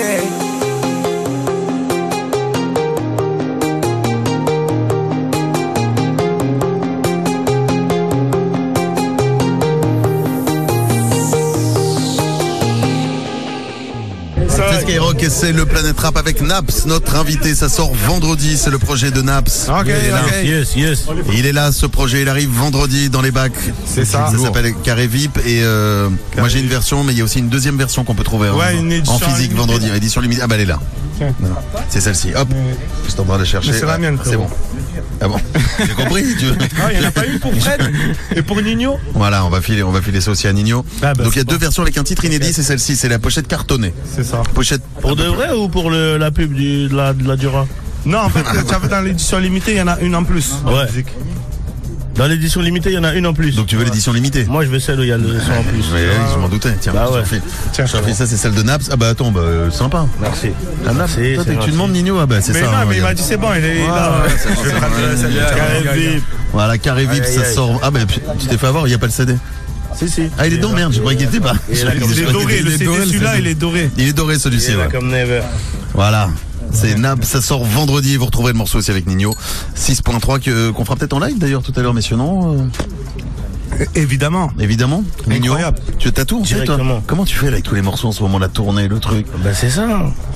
C'est Skyrock et c'est le Planète Rap avec Naps, notre invité. Ça sort vendredi, c'est le projet de Naps. Ok, ok. Yes, yes. Il est là, ce projet, il arrive vendredi dans les bacs. C'est ça. Ça s'appelle Carré V I P et euh, Carré moi j'ai une version, mais il y a aussi une deuxième version qu'on peut trouver ouais, en, une en physique limitée. vendredi, édition limitée. Ah bah elle est là. Non, c'est celle-ci. Hop, je suis en train de la chercher. Mais c'est la mienne, c'est bon. Ah bon, j'ai compris. Tu... Ah, il n'y en a pas une pour Fred et pour Nino. Voilà, on va filer, on va filer ça aussi à Nino. Ah bah, donc il y a bon. deux versions avec un titre inédit, c'est celle-ci, c'est la pochette cartonnée. C'est ça. Pochette. Pour de vrai ou pour le, la pub du, de, la, de la Dura? Non, en fait, tu avais dans l'édition limitée, il y en a une en plus. Ouais. Dans l'édition limitée, il y en a une en plus. Donc tu veux l'édition limitée? Moi, je veux celle où il y a le son en plus. Oui, je m'en doutais. Tiens, bah ouais. Tiens, je fais ça, c'est celle de Naps. Ah bah attends, bah euh, sympa. Merci. Ah, Naps, Merci, toi, c'est tu gentil. demandes Nino, ah bah c'est Mais ça. non, hein, mais il regarde. m'a dit c'est bon, il est Ouais, là. ouais, c'est Je vais bon, prendre c'est le- bon. celle-là. Carré V I P. Voilà, Carré V I P, Aïe, ça aïe, aïe. sort. Ah bah tu t'es fait avoir, il n'y a pas le C D. Si, si. Ah il est dedans, merde, je croyais qu'il était pas. Il est là comme Il est doré, le C D celui-là, il est doré. Il est doré Il celui-ci, est là ouais. comme Never. Voilà. C'est Naps, ça sort vendredi, vous retrouvez le morceau aussi avec Nino. six point trois que, qu'on fera peut-être en live d'ailleurs tout à l'heure, messieurs, non euh, Évidemment. Évidemment. Nino, Incroyable. tu t'as tout en fait, toi. Directement. Comment tu fais là, avec tous les morceaux en ce moment, la tournée, le truc? Bah, c'est ça.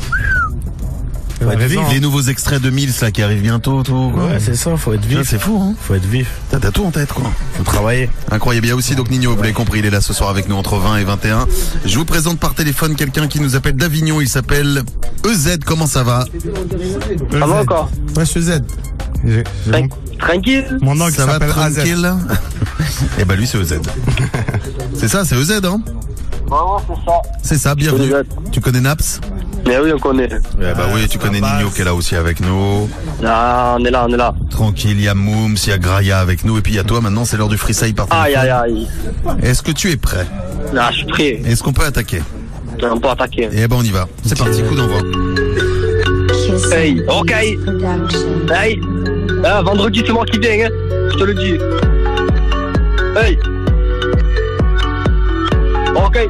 Faut être vif. Les nouveaux extraits de Mills là qui arrivent bientôt, tout. quoi. Ouais, c'est ça, faut être Ça, vif. c'est fou, hein. Faut être vif. T'as, t'as tout en tête, quoi. Faut travailler. Incroyable. Il y a aussi donc Nino, vous l'avez compris, il est là ce soir avec nous entre vingt et vingt et un. Je vous présente par téléphone quelqu'un qui nous appelle d'Avignon, il s'appelle E Z, comment ça va? Ça va encore? Ouais, je suis Z. J'ai- j'ai Tran- mon- Tranquille? Mon oncle Ça va s'appelle A Z. tranquille? Eh ben lui c'est E Z. C'est ça, c'est E Z, hein? Non, c'est ça. C'est ça, bienvenue. E Z. Tu connais Naps? Mais oui, on connaît. Eh bah oui, tu connais Nino qui est là aussi avec nous. Ah, on est là, on est là. Tranquille, il y a Mooms, il y a Graya avec nous, et puis il y a toi maintenant, c'est l'heure du freestyle par Aïe, téléphone. aïe, aïe. Est-ce que tu es prêt? Ah, je suis prêt. Est-ce qu'on peut attaquer? On peut attaquer. Eh ben on y va. C'est parti, coup d'envoi. Hey, ok. Hey. Ah, vendredi, c'est moi qui viens, hein. Je te le dis. Hey. Ok.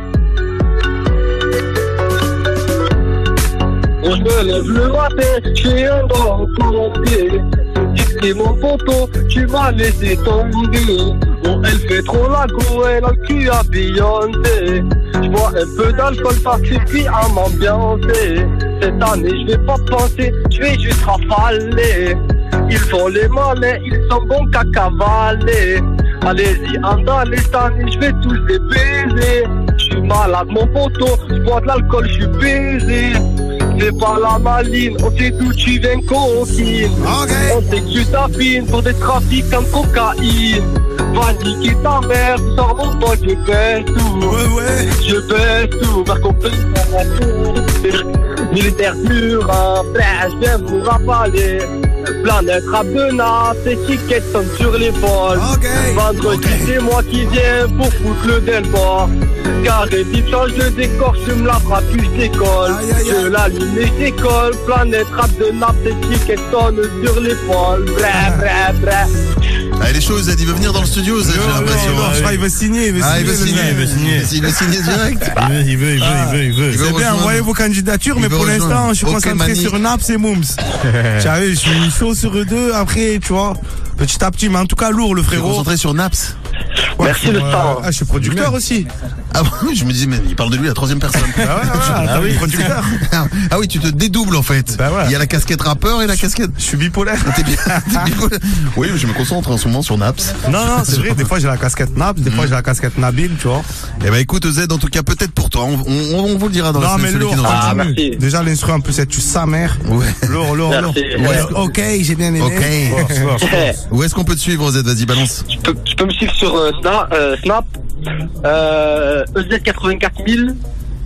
On se lève le matin, j'ai un grand pompier. C'est mon poteau, tu m'as laissé tomber. Oh, elle fait trop la go, elle a le cul à Beyoncé. Je bois un peu d'alcool, ça suffit à m'ambiancer. Cette année, je vais pas penser, je vais juste rafaler. Ils font les malins, ils sont bons qu'à cavaler. Allez-y, andalez, cette année, je vais tous les baiser. Je suis malade, mon poteau, je bois de l'alcool, je suis baisé. Fais pas la maline, on sait d'où tu viens, coquine. On sait que tu t'affines pour des trafiquants de cocaïne. Va niquer ta mère, sors mon pote, je baisse tout. Ouais, ouais. Je baisse tout, par contre, militaire pur, un flèche, viens vous rafaler. Planète rap de Naps, étiquettes sont sur l'épaule. Okay. Vendredi, Okay. c'est moi qui viens pour foutre le delport. Carré vite, change le décor, je me la frappe, puis je décolle. Aïe, aïe, aïe. Je l'allume et je décolle. Planète rap de Naps, étiquettes sont sur l'épaule. Bref, bref, bref. Ah, il est chaud, Z, il veut venir dans le studio, Z, j'ai Non, l'impression. non, je crois qu'il veut signer. Il veut Ah, il veut signer, le il veut Z. signer. Il veut signer direct. Il veut, il veut, il veut, il veut, il veut. Il veut C'est bien, rejoindre. envoyez vos candidatures, Il mais veut pour rejoindre. l'instant, je suis Ok, concentré Mani. sur Naps et Mooms. Tu vois, je suis chaud sur eux deux, après, tu vois, petit à petit, mais en tout cas lourd, le Tu es frérot. concentré sur Naps. Ouais, Merci, le euh, star. Ah, je suis producteur aussi. Ah bon, je me dis, mais il parle de lui à la troisième personne. Ah ouais, ouais, ah, oui, producteur. Ah oui, tu te dédoubles en fait. Bah ouais. Il y a la casquette rappeur et la casquette. Je suis bipolaire. T'es bien, t'es bipolaire. Oui, je me concentre en ce moment sur Naps. Non, non, c'est vrai, des fois j'ai la casquette Naps, des fois j'ai la casquette Nabil, tu vois. Eh ben écoute, Z, en tout cas, peut-être pour toi, on, on, on vous le dira dans non, la semaine. Non, mais lourd, qui ah, merci. Déjà l'instru en plus, elle tue sa mère. Ouais. Lourd, lourd, lourd. Ouais. Ok, j'ai bien aimé. Ok. Où est-ce qu'on peut te suivre, Z? Vas-y, balance. Tu peux, tu peux me suivre sur euh, Snap, euh, Snap euh, E Z quatre-vingt-quatre mille.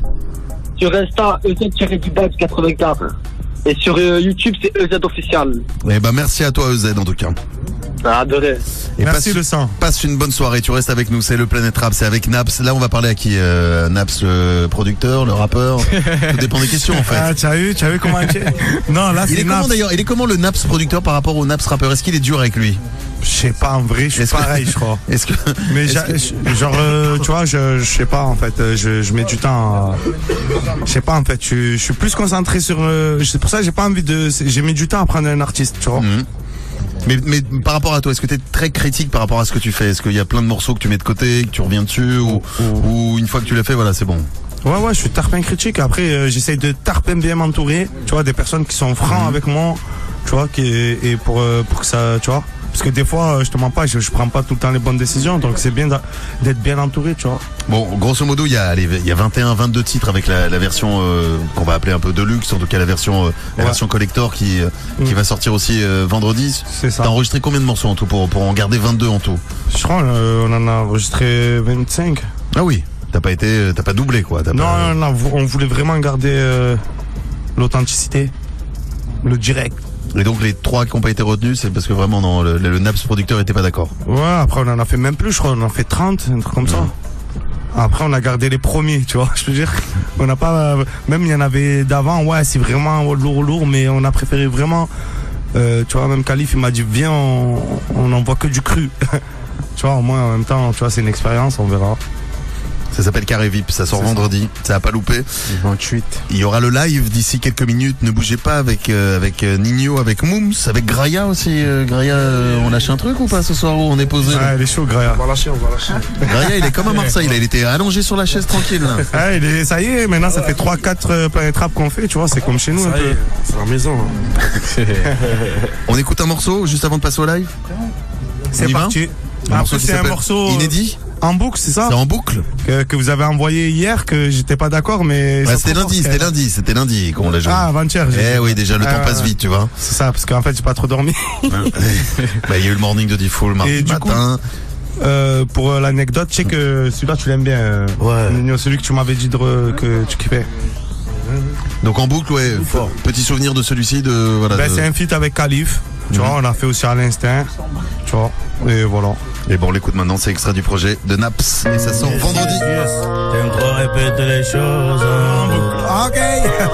Sur Insta, E Z-du-bas quatre-vingt-quatre. Et sur euh, YouTube, c'est E Z official. Eh ben merci à toi, E Z, en tout cas. Ah, de rien. Et merci passe, le sang. Passe une bonne soirée, tu restes avec nous, c'est le Planète Rap, c'est avec Naps. Là on va parler à qui euh, Naps, le producteur, le rappeur. Tout dépend des questions en fait. Ah, tu as vu, tu as vu comment il est. Non, là il c'est est comment d'ailleurs, il est comment le Naps producteur par rapport au Naps rappeur? Est-ce qu'il est dur avec lui? Je sais pas, en vrai, je suis pareil, que, je crois. Est-ce que, mais est-ce que... genre, euh, tu vois, je, je sais pas, en fait, je, je mets du temps. À... Je sais pas, en fait, je, je suis plus concentré sur. Euh, c'est pour ça que j'ai pas envie de. J'ai mis du temps à prendre un artiste, tu vois. Mmh. Mais, mais par rapport à toi, est-ce que tu es très critique par rapport à ce que tu fais? Est-ce qu'il y a plein de morceaux que tu mets de côté, que tu reviens dessus, ou, mmh. ou une fois que tu l'as fait, voilà, c'est bon? Ouais, ouais, je suis tarpin critique. Après, euh, j'essaye de tarpin bien m'entourer. Tu vois, des personnes qui sont francs mmh. avec moi, tu vois, qui, et pour, euh, pour que ça, tu vois. Parce que des fois, je te mens pas, je, je prends pas tout le temps les bonnes décisions, donc c'est bien d'être bien entouré, tu vois. Bon, grosso modo, il y a, allez, il y a vingt et un, vingt-deux titres avec la, la version euh, qu'on va appeler un peu deluxe, en tout cas la version, euh, la ouais. version collector qui, euh, mmh. qui va sortir aussi euh, vendredi. C'est ça. T'as enregistré combien de morceaux en tout pour, pour en garder vingt-deux en tout? Je crois euh, on en a enregistré vingt-cinq. Ah oui, t'as pas été, t'as pas doublé quoi. T'as non, pas... non, non, on voulait vraiment garder euh, l'authenticité, le direct. Et donc les trois qui n'ont pas été retenus, c'est parce que vraiment non, le, le Naps producteur était pas d'accord. Ouais, après on en a fait même plus, je crois, on en a fait trente, un truc comme ouais. ça. Après on a gardé les premiers, tu vois, je veux dire. On n'a pas, même il y en avait d'avant, ouais, c'est vraiment lourd, lourd, mais on a préféré vraiment, euh, tu vois, même Khalif il m'a dit viens, on, on envoie que du cru. Tu vois, au moins en même temps, tu vois, c'est une expérience, on verra. Ça s'appelle Carré V I P, ça sort vendredi, ça a pas loupé. vingt-huit. Il y aura le live d'ici quelques minutes, ne bougez pas avec euh, avec euh, Nino, avec Mooms, avec Graya aussi. Euh, Graya, euh, on lâche un truc ou pas ce soir où on est posé? Ouais, il est chaud Graya. On va lâcher, on va lâcher. Graya, il est comme à Marseille, là, il était allongé sur la chaise tranquille. Là. Ouais, il est, ça y est, maintenant ça fait trois quatre euh, Planète Rap qu'on fait, tu vois, c'est comme chez nous ça un peu. C'est la maison. Hein. On écoute un morceau juste avant de passer au live? C'est parti. Un Après, c'est un morceau inédit. En boucle, c'est ça? C'est en boucle que, que vous avez envoyé hier, que j'étais pas d'accord, mais. Ouais, c'était lundi, c'était lundi, c'était lundi qu'on l'a joué. Ah, avant-hier. Eh oui, déjà, le euh, temps passe vite, tu vois. C'est ça, parce qu'en fait, j'ai pas trop dormi. Bah, il y a eu le morning de Diffoul le mardi matin. Coup, euh, pour euh, l'anecdote, je sais que celui-là, tu l'aimes bien. Euh, ouais. Nino, celui que tu m'avais dit de re, que tu kiffais. Donc en boucle, ouais. Fort. Petit souvenir de celui-ci, de voilà. Ben, de... c'est un feat avec Khalif. Tu mmh. vois, on l'a fait aussi à l'instinct. Tu vois, et voilà. Et bon, on l'écoute maintenant, c'est extrait du projet de Naps. Et ça sort vendredi. Yes. T'aimes trop répéter les choses en boucle. Ok.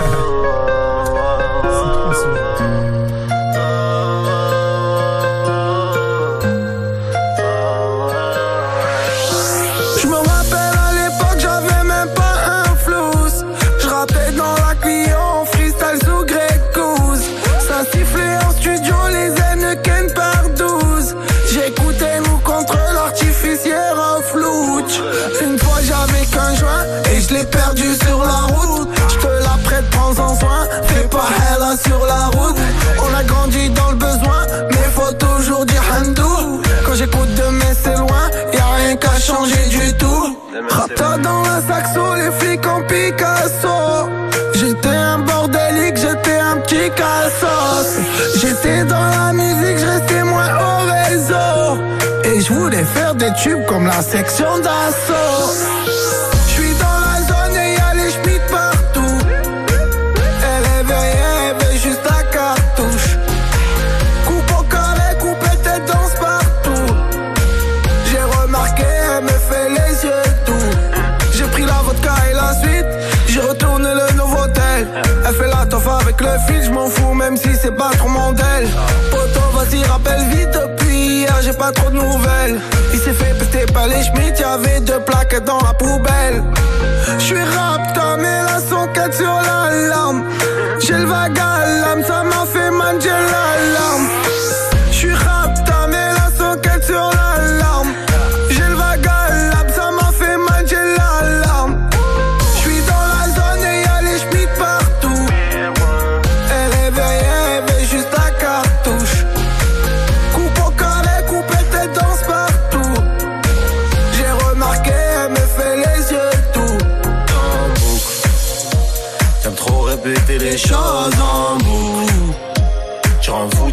Je me rappelle à l'époque, j'avais même pas un flouze. Je rappais dans la Clio, freestyle sous Greg Goose. Ça sifflait en studio, les Heineken par douze. J'écoutais nous contre l'artificière en flouche. Une fois j'avais qu'un joint et je l'ai perdu sur la route. Je te la prête, prends-en soin, fais pas hella sur la route. On a grandi dans le besoin, mais faut toujours dire handou. Quand j'écoute demain c'est loin, y'a rien qu'à changer du tout. Rapta dans la saxo, les flics en Picasso. J'étais un bordélique, j'étais un petit cassos. J'étais dans la musique, je restais moins au réseau. Et je voulais faire des tubes comme la section d'assaut. J'suis dans la zone et y'a les schmitts partout. Elle est veillée, elle veut juste la cartouche. Coupe au carré, coupe tête danse partout. J'ai remarqué, elle me fait les yeux doux. J'ai pris la vodka et la suite, j'ai retourné le Novotel. Elle fait la toffe avec le fil, j'm'en fous même si c'est pas trop mon del. Poto, vas-y rappelle vite, depuis hier j'ai pas trop de nouvelles. Il s'est fait péter par les schmitts, y'avait deux plaquettes dans la poubelle. J'suis rapta mais la son quatre sur l'alarme. J'ai le vague à l'âme, ça m'a fait mal, j'ai l'alarme. J'suis rapta mais la son quatre sur l'alarme. J'ai le vague à l'âme, ça m'a fait mal, j'ai l'alarme.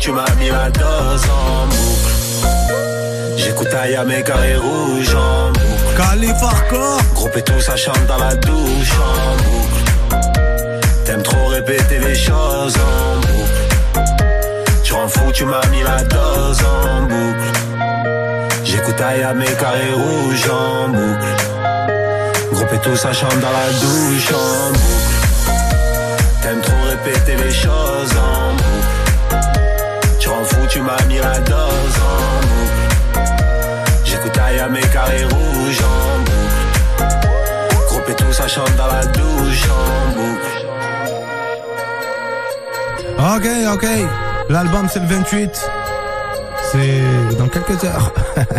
tu m'as mis la dose en boucle. J'écoute Ayam et Carré Rouge en boucle. Califarco. Groupe et tout ça chante dans la douche en boucle. T'aimes trop répéter les choses en boucle. Tu rends fou, tu m'as mis la dose en boucle. J'écoute Ayam et Carré Rouge en boucle. Groupe et tout ça chante dans la douche en boucle. T'aimes trop répéter les choses en boucle. Tu rends fou, tu m'as mis la dose en boucle. J'écoute Ayam et Carré Rouge en boucle. Groupe et tout ça chante dans la douche en boucle. Ok, ok. L'album c'est le vingt-huit. C'est dans quelques heures.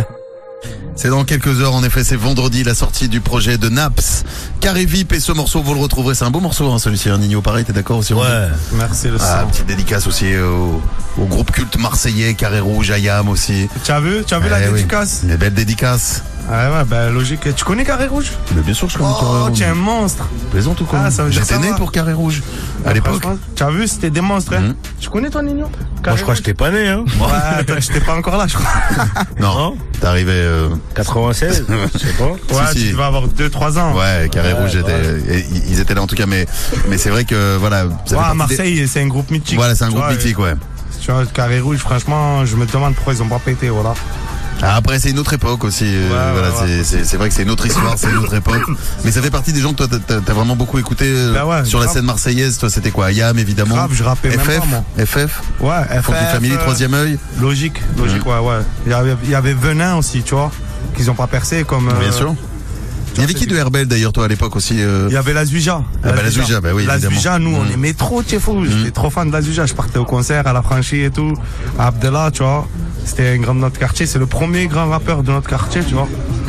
C'est dans quelques heures, en effet, c'est vendredi, la sortie du projet de Naps, Carré V I P, et ce morceau, vous le retrouverez, c'est un beau morceau, hein, celui-ci, un Nino, pareil, t'es d'accord aussi? Ouais, merci le ah, sang. petite dédicace aussi au, au groupe culte marseillais, Carré Rouge, Ayam aussi. Tu as vu, tu as vu eh la oui. dédicace? Les belles dédicaces. Ah ouais, bah logique. Tu connais Carré Rouge? Mais bien sûr que je connais oh, Carré Rouge. Oh, tu es un monstre. Plaisante ou quoi? Ah, ça veut dire J'étais ça né va. pour Carré Rouge, à Ah, l'époque. Tu as vu, c'était des monstres, hein? Mmh. Tu connais toi, Nino? Moi, je crois que j'étais pas né, hein. Ouais, toi, j'étais pas encore là, je crois. Non, t'es arrivé... Euh... quatre-vingt-seize, je sais pas. Ouais, si, si. tu vas avoir deux trois ans. Ouais, Carré Ouais, Rouge, était, ouais. et, ils étaient là en tout cas, mais, mais c'est vrai que, voilà... Ça Ouais, fait à Marseille, des... c'est un groupe mythique. Voilà, c'est un Tu groupe vois, mythique, ouais. Tu vois, Carré Rouge, franchement, je me demande pourquoi ils ont pas pété, voilà. Ah, après, c'est une autre époque aussi. Euh, Ouais, voilà, ouais, ouais. c'est, c'est, c'est vrai que c'est une autre histoire, c'est une autre époque. Mais ça fait partie des gens que toi, t'as, t'as vraiment beaucoup écouté euh, Bah ouais, sur la grave. scène marseillaise. Toi, c'était quoi? Ayam, évidemment. Grave, je rappais F F, même pas, moi. F F. Ouais, F F. Funky Family, euh, Troisième œil. Logique, logique, Mmh. ouais, ouais. Il y avait, il y avait Venin aussi, tu vois, qu'ils ont pas percé comme. euh, Bien sûr. Il y avait qui de Herbel d'ailleurs, toi, à l'époque aussi euh... Il y avait la Zuija. Ah bah la Zuija, bah oui, La évidemment. Zuija, nous, on Mmh. aimait trop, tu es fou. J'étais trop fan de la Zuija. Je partais au concert, à la franchise et tout. À Abdallah, tu vois. C'était un grand de notre quartier. C'est le premier grand rappeur de notre quartier, tu vois.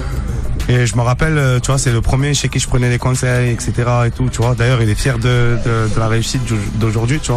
Et je me rappelle, euh, tu vois, c'est le premier chez qui je prenais les conseils, et cetera et tout, tu vois. D'ailleurs, il est fier de, de, de la réussite d'aujourd'hui, tu vois.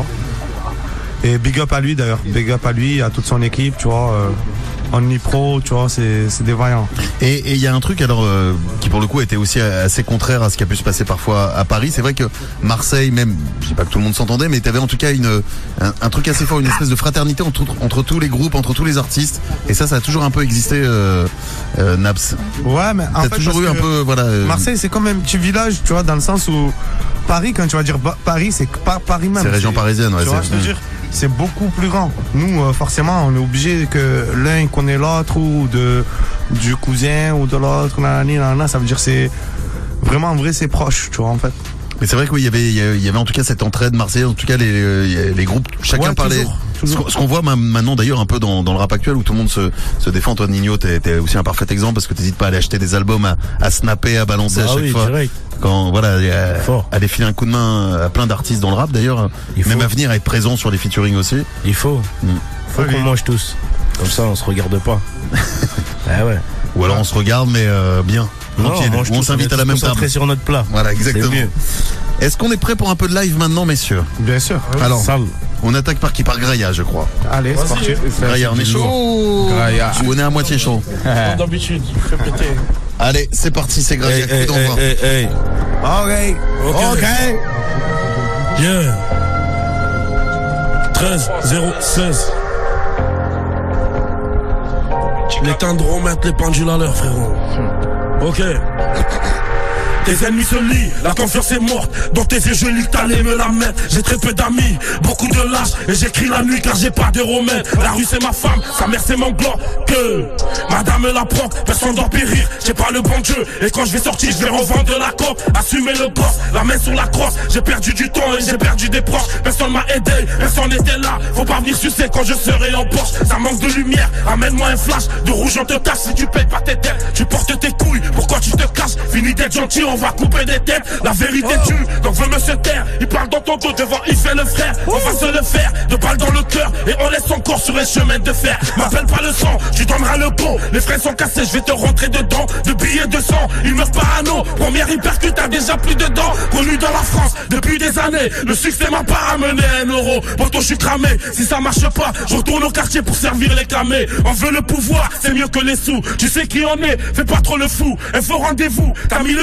Et big up à lui, d'ailleurs. Big up à lui, à toute son équipe, tu vois. Euh, Omnipro, tu vois, c'est, c'est des vaillants. Et il y a un truc alors euh, qui pour le coup était aussi assez contraire à ce qui a pu se passer parfois à Paris. C'est vrai que Marseille, même, je sais pas que tout le monde s'entendait, mais t'avais en tout cas une un, un truc assez fort, une espèce de fraternité entre entre tous les groupes, entre tous les artistes. Et ça, ça a toujours un peu existé, euh, euh, Naps. Ouais, mais en T'as fait, toujours eu un peu, voilà. Euh, Marseille, c'est comme un petit village, tu vois, dans le sens où Paris, quand tu vas dire ba- Paris, c'est pas Paris même. C'est région parisienne, ouais. Tu vois, c'est- je veux dire, c'est beaucoup plus grand. Nous, euh, forcément, on est obligé que l'un connaît l'autre ou de du cousin ou de l'autre, nanani, nanana. Ça veut dire c'est vraiment en vrai, c'est proche, tu vois, en fait. Mais c'est vrai qu'il y avait, il y avait en tout cas cette entraide marseillaise, en tout cas les, les groupes, chacun Ouais, parlait. toujours, Ce toujours. qu'on- Ce qu'on voit ma- maintenant d'ailleurs un peu dans, dans le rap actuel où tout le monde se, se défend. Toi Nino, t'es, t'es aussi un parfait exemple parce que t'hésites pas à aller acheter des albums, à, à snapper, à balancer Bah à chaque oui, fois. direct. Quand voilà, à, Fort. aller filer un coup de main à plein d'artistes dans le rap d'ailleurs. Il Même faut. à venir à être présent sur les featuring aussi. Il faut. Mm. Faut Oui. qu'on mange tous. Comme ça, on se regarde pas. Ah ouais. Ou alors on se regarde mais euh, bien. Non, Tranquille. mange Ou on tous, s'invite est à la tous même table. concentrés sur notre plat. Voilà, exactement. C'est mieux. Est-ce qu'on est prêt pour un peu de live maintenant, messieurs? Bien sûr. Alors, Sale. on attaque par qui? Par Graya, je crois. Allez, c'est parti. Graya, on est chaud. Graya. Ou on est à moitié chaud. Euh. D'habitude, fais péter. Allez, c'est parti, c'est Graya. Hey, hey, coup hey, d'envoi. hey, hey. Ok. Ok. Yeah. treize zéro seize. Les temps de remettre les pendules à l'heure, frérot. Ok. Tes ennemis se lient, la confiance est morte. Dans tes yeux je lis que t'allais me la mettre. J'ai très peu d'amis, beaucoup de lâches. Et j'écris la nuit car j'ai pas de remède. La rue c'est ma femme, sa mère c'est mon gland. Que madame la prend, personne doit périr. J'ai pas le bon Dieu, et quand je vais sortir je vais revendre de la coque. Assumer le gosse, la main sur la crosse. J'ai perdu du temps et j'ai perdu des proches. Personne m'a aidé, personne n'était là. Faut pas venir sucer quand je serai en poche. Ça manque de lumière, amène-moi un flash. De rouge on te cache si tu payes pas tes dettes. Tu portes tes couilles, pourquoi tu te caches? Fini d'être gentil, on va couper des têtes. La vérité tue, donc veux me se taire. Il parle dans ton dos devant il fait le frère. On va se le faire, de balles dans le cœur. Et on laisse son corps sur un chemin de fer. M'appelle pas le sang, tu donneras le pot. Les freins sont cassés, je vais te rentrer dedans. De billets de sang, il meurt parano. Première hypercute, t'as déjà plus de dents. Connu dans la France depuis des années. Le succès m'a pas ramené un euro. Poto, je suis cramé, si ça marche pas, je retourne au quartier pour servir les camés. On veut le pouvoir, c'est mieux que les sous. Tu sais qui on est, fais pas trop le fou. Un faux rendez-vous, t'as mis le Kevlar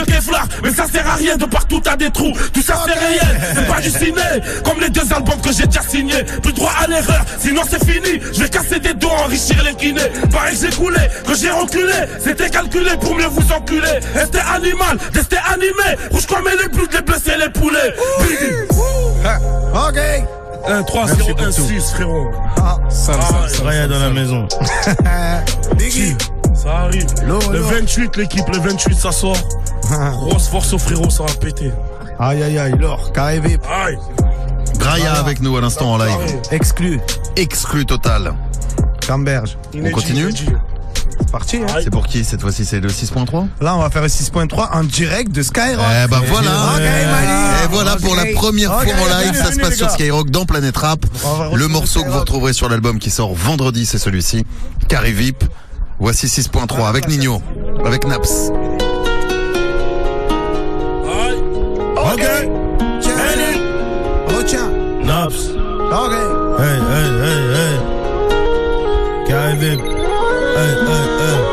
voir, mais ça sert à rien, de partout t'as des trous. Tout ça c'est réel, c'est pas du ciné. Comme les deux albums que j'ai déjà signés. Plus droit à l'erreur, sinon c'est fini. Je vais casser des dos, enrichir les kinés. Pareil que j'ai coulé, que j'ai reculé. C'était calculé pour mieux vous enculer. Restez animal, restez animé. Rouge comme les blues, les bleus c'est les poulets. Ok. un trois zéro un six frérot. Ah, ça, Ah, ça, ça, Raya ça, dans ça. la maison. Diggy. Ça arrive. Lourd, Le lourd. vingt-huit, l'équipe, le vingt-huit, ça sort. Grosse force au frérot, ça va péter. Aïe aïe aïe, l'or, carré V I P. Aïe. Braya avec nous à l'instant en live. Exclu. Exclu total. Camberge. On continue? C'est parti, hein. C'est pour qui cette fois-ci? C'est le six point trois? Là, on va faire le six point trois en direct de Skyrock. Eh ben voilà. Ok, Mali. Et voilà pour la première Ok, fois en live, venez, ça se venez, passe les sur gars. Skyrock dans Planète Rap. On va Le retrouver morceau que vous Skyrock. retrouverez sur l'album qui sort vendredi, c'est celui-ci. Carré V I P. Voici six point trois avec Nino, avec Naps. Aïe. Ok. Jenny. Retiens. Naps. Ok. Hey, hey, hey, hey. Carré V I P. Hey, hey,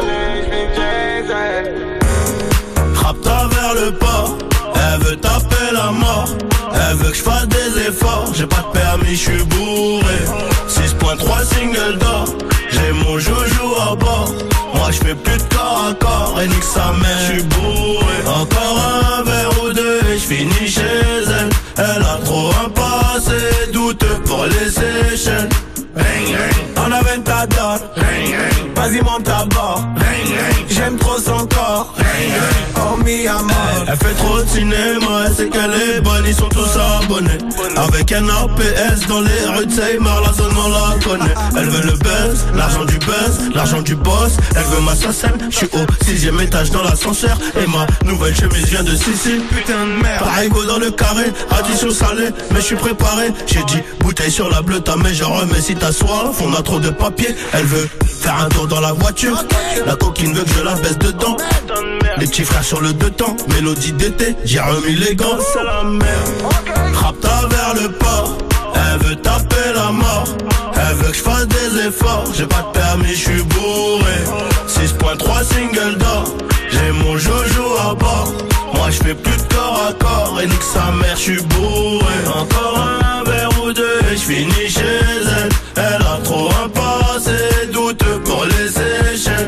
hey. Frappe-toi vers le port, elle veut taper la mort. Elle veut que je fasse des efforts, j'ai pas de permis, je suis bourré. six point trois single d'or, j'ai mon joujou à bord. Moi je fais plus de corps à corps, et nique sa mère, je suis bourré. Encore un verre ou deux et je finis chez elle. Elle a trop un passé douteux pour les Seychelles. Ring ring, en Aventador. Ring ring, vas-y monte à bord. Ring ring, j'aime trop son corps. Ring ring, oh mi amor. Elle fait trop de cinéma, elle sait qu'elle est bonne, ils sont tous abonnés. Avec un A P S dans les rues de Seymour, la zone on la connaît. Elle veut le buzz, l'argent du buzz, l'argent du boss. Elle veut ma saucelle, je suis au sixième étage dans l'ascenseur. Et ma nouvelle chemise vient de Sicile, putain de merde. Pareil go dans le carré, addition salée, mais je suis préparé. J'ai dit bouteille sur la bleue, ta mais je remets si t'as soif. On a trop de papier, elle veut faire un tour dans la voiture. La coquine veut que je la baisse dedans. Les petits frères sur le deux temps, mélodie d'été, j'ai remis les gants. C'est la merde. Frappe-toi vers le port, elle veut taper la mort. Elle veut que je fasse des efforts, j'ai pas de permis, je suis bourré. six point trois single d'or, j'ai mon joujou à bord. Moi je fais plus de corps à corps, et nique sa mère, je suis bourré. Encore un verre ou deux et je finis chez elle. Elle a trop un passé douteux pour les Seychelles.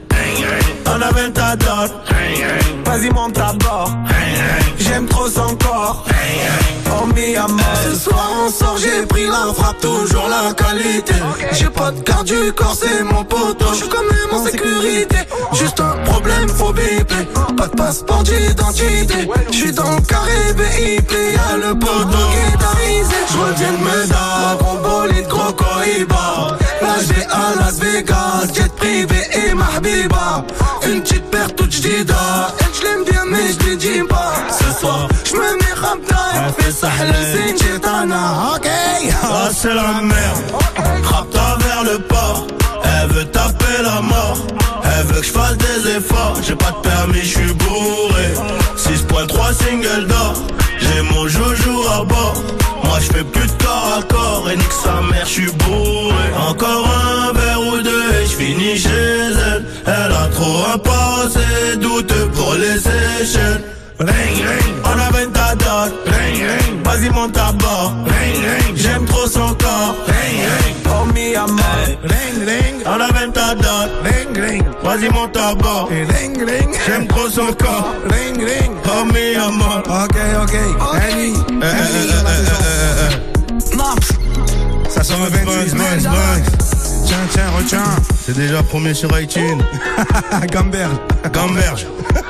En Aventador, vas-y monte à bord. J'aime trop son corps. Oh mi amor. Ce soir on sort, j'ai pris la frappe, toujours la qualité. J'ai pas de garde du corps, c'est mon poteau. J'suis quand même en sécurité. Juste un problème, faut biper. Pas de passeport d'identité. J'suis dans le carré V I P. Y'a le poteau guitarisé. J'reviens de Médard, gros bolide, gros Cohiba. Là j'ai à Las Vegas, jet privé et mahbiba. Une petite paire toute j'dida. Elle j'l'aime bien mais j'l'ai dis pas. Ce soir j'me mets Khamta. Elle fait ça c'est Chetana. Ok. Ah c'est la merde. Frappe-toi vers le port. Elle veut taper la mort. Elle veut que je fasse des efforts. J'ai pas de permis, je suis bourré. six point trois single d'or, j'ai mon joujou à bord. Moi je fais plus de corps à corps, et nique sa mère, je suis bourré. Encore un verre ou deux et je finis chez elle. Elle a trop un passé douteux pour les Seychelles. Ring ring, en Aventador. Ring ring, vas-y monte à bord. Ring ring, j'aime trop son corps. Ring ring, oh mi amor. Ring ring, en Aventador. Ring ring, vas-y monte à bord. Ring ring, j'aime trop son corps. Ring ring, oh mi amor. Ok ok, Henny, Naps. Ça sort le vingt-six, Banks, man. Banks. Tiens, tiens, retiens. C'est déjà premier sur iTunes. Gamberge. Gamberge.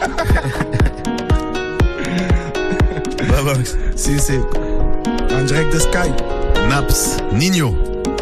Bah, Banks. Si, si. En direct de Sky. Naps, Nino.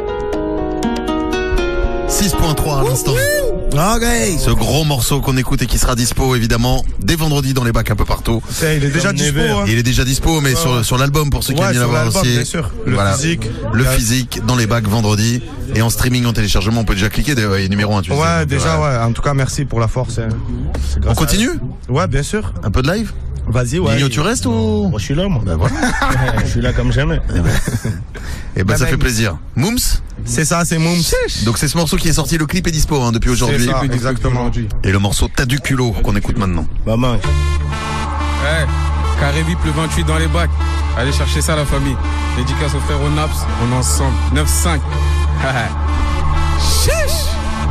six point trois à l'instant. Ok. Ce gros morceau qu'on écoute et qui sera dispo évidemment dès vendredi dans les bacs un peu partout. C'est, il est déjà dispo. Hein. Il est déjà dispo, mais ouais, sur, ouais. sur l'album pour ceux qui Ouais, aiment bien sur l'avoir l'album, aussi. bien sûr. Le Voilà. physique. Le La... physique dans les bacs vendredi et en streaming, en téléchargement, on peut déjà cliquer. Il est numéro un, tu Ouais, sais. déjà, ouais. En tout cas, merci pour la force. Hein. On continue? Ouais, bien sûr. Un peu de live? Vas-y, ouais. Nino, tu restes ou? Moi, je suis là, moi. Bah, voilà. Je suis là comme jamais. Et ben, ça fait plaisir. Moums? C'est ça, c'est Moums. Donc, c'est ce morceau qui est sorti. Le clip est dispo, hein, depuis aujourd'hui. C'est ça, exactement. Et le morceau T'as du culot qu'on écoute maintenant. Bah, Banks. Ouais, Carré V I P le vingt-huit dans les bacs. Allez chercher ça la famille. Dédicace au frère au Naps, on est ensemble. neuf cinq. Chiche.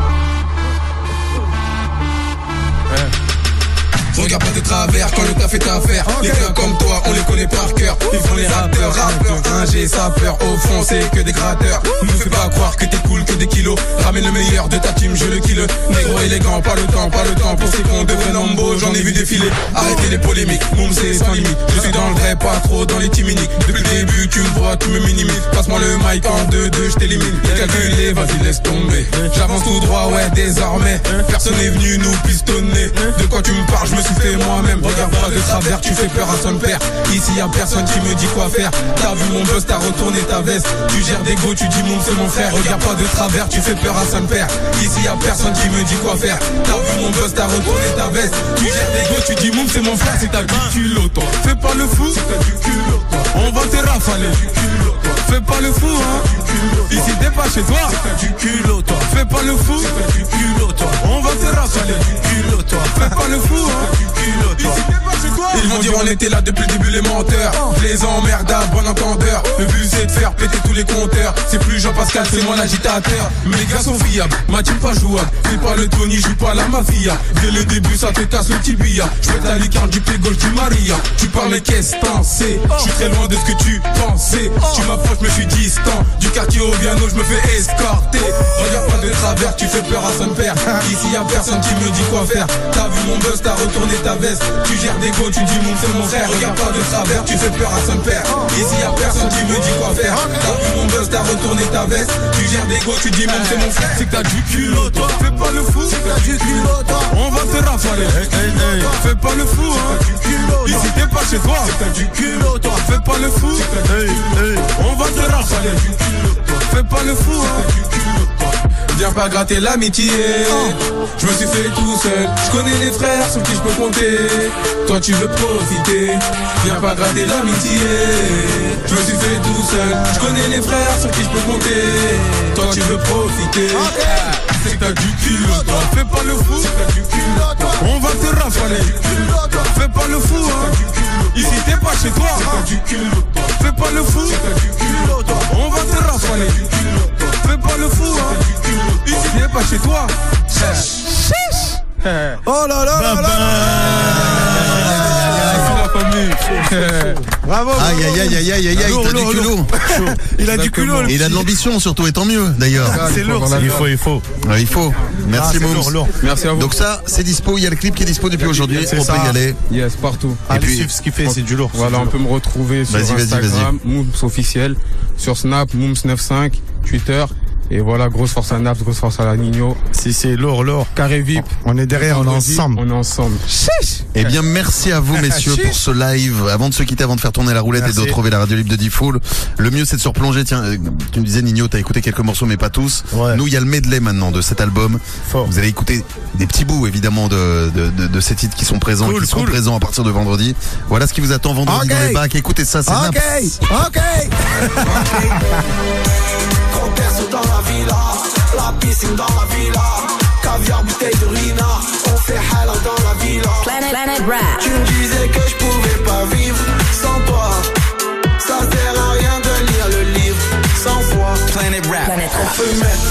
Ouais. Regarde pas de travers quand le taf est à faire. Les gars comme toi, on les connaît par cœur. Ils font les rappeurs, rappeurs, ingé, sapeur. Au fond, c'est que des gratteurs. Nous fais pas croire que t'es cool, que des kilos. Ramène le meilleur de ta team, je le kill. Négro élégant, pas le temps, pas le temps. Pour ces cons de vrais nombos, j'en ai vu défiler. Arrêtez les polémiques, moum c'est sans limite. Je suis dans le vrai, pas trop dans les timiniques. Depuis le début, tu me vois, tu me minimises. Passe-moi le mic en deux deux, je t'élimine. Calculé, vas-y, laisse tomber. J'avance tout droit, ouais, désormais. Personne n'est venu nous pistonner. De quoi tu me parles, je me suis fait moi-même. Regarde pas de travers, tu fais peur à son père. Ici y'a personne qui me dit quoi faire. T'as vu mon boss, t'as retourné ta veste. Tu gères des go, tu dis mon c'est mon frère. Regarde pas de travers, tu fais peur à son père. Ici y'a personne qui me dit quoi faire. T'as vu mon boss, t'as retourné ta veste. Tu gères des go, tu dis mon c'est mon frère. C'est ta du culot, toi. Fais pas le fou, c'est ta du culot, toi. On va te rafaler. Fais pas le fou, hein. Ici t'es pas chez toi, c'est ta du culot, toi. Fais pas le fou, c'est ta du culot, toi. On va te rafaler. Toi. Fais pas le fou, hein. Ils vont dire on était là depuis le début les menteurs. Les emmerdes à bon entendeur. Le but c'est de faire péter tous les compteurs. C'est plus Jean-Pascal, c'est moi l'agitateur. Mes gars sont fiables, ma team pas jouable. C'est pas le Tony, joue pas la mafia. Dès le début ça te casse le tibia. J'fais ta licorne du pied gauche du Maria. Tu parles mais qu'est-ce t'en sais? J'suis très loin de ce que tu pensais. Tu m'approches mais je suis distant. Du quartier au piano je me fais escorter. Regarde pas de travers, tu fais peur à son père. Ici y'a personne qui me dit quoi faire. T'as vu mon buzz, t'as retourné ta veste. Tu gères des go, tu dis mon c'est mon frère. Regarde pas de travers, tu fais peur à son père. Ici y'a personne qui me dit quoi faire. T'as vu mon buzz, t'as retourné ta veste. Tu gères des go, tu dis mon c'est mon frère. C'est que t'as du culot, toi. Fais pas le fou, c'est que t'as du culot, toi. On va te rafaler. Hey, hey, hey. Fais pas le fou, hein. Ici t'es pas chez toi, c'est que t'as du culot, toi. Fais pas le fou, hey, hey. On va te rafaler. Fais pas le fou, hein. Viens pas gratter l'amitié. Je me suis fait tout seul. Je connais les frères sur qui je peux compter. Toi tu veux profiter. Viens pas gratter l'amitié. Je me suis fait tout seul. Je connais les frères sur qui je peux compter. Toi tu veux profiter. C'est que t'as du culot, toi. Fais pas le fou. On va te rafaler. Fais pas le fou, hein. Ici t'es pas chez toi, hein. Fais pas le fou. On va te rafaler. Fais pas le fou, hein. Ici t'es pas chez toi. Oh là là là là. Bravo. Aïe aïe aïe aïe aïe aïe, t'as du culot. Il a du culot. Et il a de l'ambition surtout, et tant mieux d'ailleurs. C'est lourd. Il faut, il faut. Ouais, il faut. Merci Moums. Merci à vous. Donc ça, c'est dispo. Il y a le clip qui est dispo depuis aujourd'hui. On peut y aller. Yes, partout. Et puis suivre ce qu'il fait, c'est du lourd. Voilà, on peut me retrouver sur vas-y, vas-y, Instagram, Moums officiel, sur Snap, Moums quatre-vingt-quinze, Twitter. Et voilà, grosse force à Naps, grosse force à la Nino. Si c'est lourd, lourd. Carré V I P. On est derrière, on est ensemble. On est ensemble. Eh bien, merci à vous, messieurs, pour ce live. Avant de se quitter, avant de faire tourner la roulette merci. Et de retrouver la radio libre de D-Fool, le mieux, c'est de se replonger. Tiens, tu me disais, Nino, t'as écouté quelques morceaux, mais pas tous. Ouais. Nous, il y a le medley maintenant de cet album. Fort. Vous allez écouter des petits bouts, évidemment, de, de, de, de ces titres qui sont présents, cool, qui seront cool. présents à partir de vendredi. Voilà ce qui vous attend vendredi okay. dans les bacs. Écoutez ça, c'est Ok, Naps. ok. Gros perso dans la villa, la piscine dans la villa, caviar, bouteille de Rina, on fait halal dans la villa. Planet, Planet Rap. Tu me disais que je pouvais pas vivre sans toi. Ça sert à rien de lire le livre cent fois. Planet Rap. Planet On Rap. peut mettre,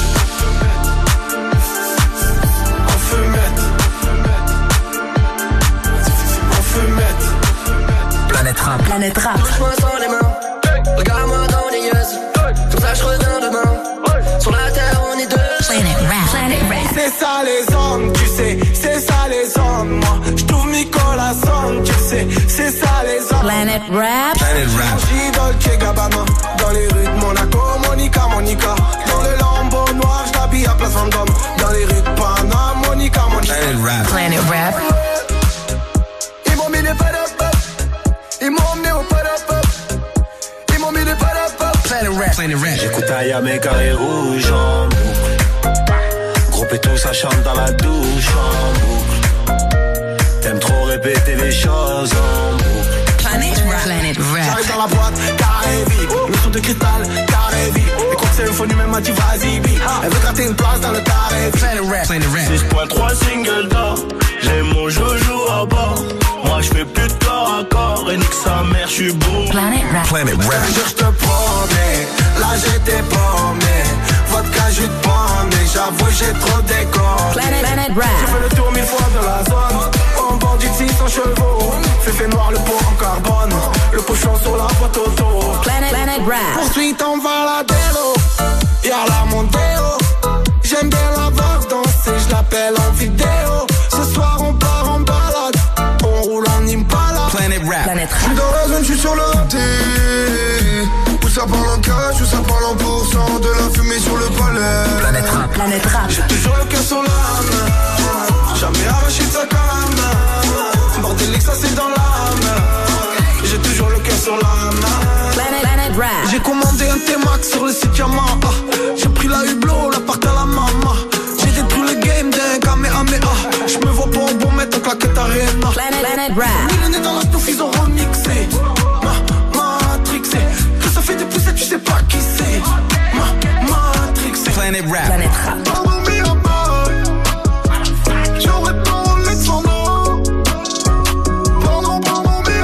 on peut mettre, on peut mettre. Planet Rap. Planet Rap. Touche-moi sans les mains, regarde-moi dans les yeux. Comme ça je reviens demain. Sur la terre on est deux. Planet Rap. Planet Rap. C'est ça les hommes, tu sais, c'est ça les hommes. Moi, je trouve Nicolas Song, tu sais, c'est ça les hommes. Planet Rap. Planet Rap. Dolce Gabbana, dans les rues de Monaco, Monica, Monica. Dans le lambeau noir, je l'habille à Place Vendôme. Dans les rues de Panama, Monica, Monica. Planet Rap. Planet Rap. Ils m'ont mis les pas-up, ils m'ont emmené au pas-up, ils m'ont mis les pas-up. Planet Rap. Planet Rap. J'écoute Aya mes carrés rouges en boucle. Groupe et tout ça chante dans la douche en boucle. T'aimes trop répéter les choses en boucle. Planet Rap. Planet Rap. J'arrive dans la boîte, carré vide. Le son de cristal, carré vide. Et quand c'est une phone, même m'a dit vas-y, bi. Elle veut gratter une place dans le carré vide. Planet Rap. Planet Rap. six point trois single d'or. J'ai mon joujou à bord. Moi je fais plus de corps je suis beau. Planet Rap. Planet Rap. Je te promets, là j'étais paumé. Vodka, jus de pomme, mais j'avoue j'ai trop déconné. Planet, Planet Rap. J'ai fait le tour mille fois de la zone. En bandit de six cents chevaux. Fait fait noir le pot en carbone. Le pochon sur la boîte auto. Planet, Planet Rap. Poursuite en Valadero. Y'a la Mondeo. J'aime bien la voir danser, je l'appelle en vidéo. Ce soir on part en balade. On roule en Impala. Planet Rap. Planet J'suis dans la zone, j'suis sur le thé. Où ça parle en cash, où ça parle en pourcent. De la fumée sur le palais. Planet Rap. Planet Rap. J'ai toujours le cœur sur l'âme. Jamais arraché de sa cam. Bordélique, ça c'est dans l'âme. J'ai toujours le cœur sur l'âme. Planet, Planet Rap. J'ai commandé un T-Max sur le site Yamaha. J'ai pris la Hublot, la part à la mama. J'ai détruit le game d'un Kamehameha. J'me vois pas en bon mettre en claquette arena. Planet, Planet Rap. Mille années dans la touffe, ils ont remixé. Ma, matrixé. Que ça fait des poussettes, tu sais pas qui c'est. Ma, matrixé. Planet Rap. Planet Rap. Pardon, mi j'aurais pas roulé de son nom. Pardon, pardon, mi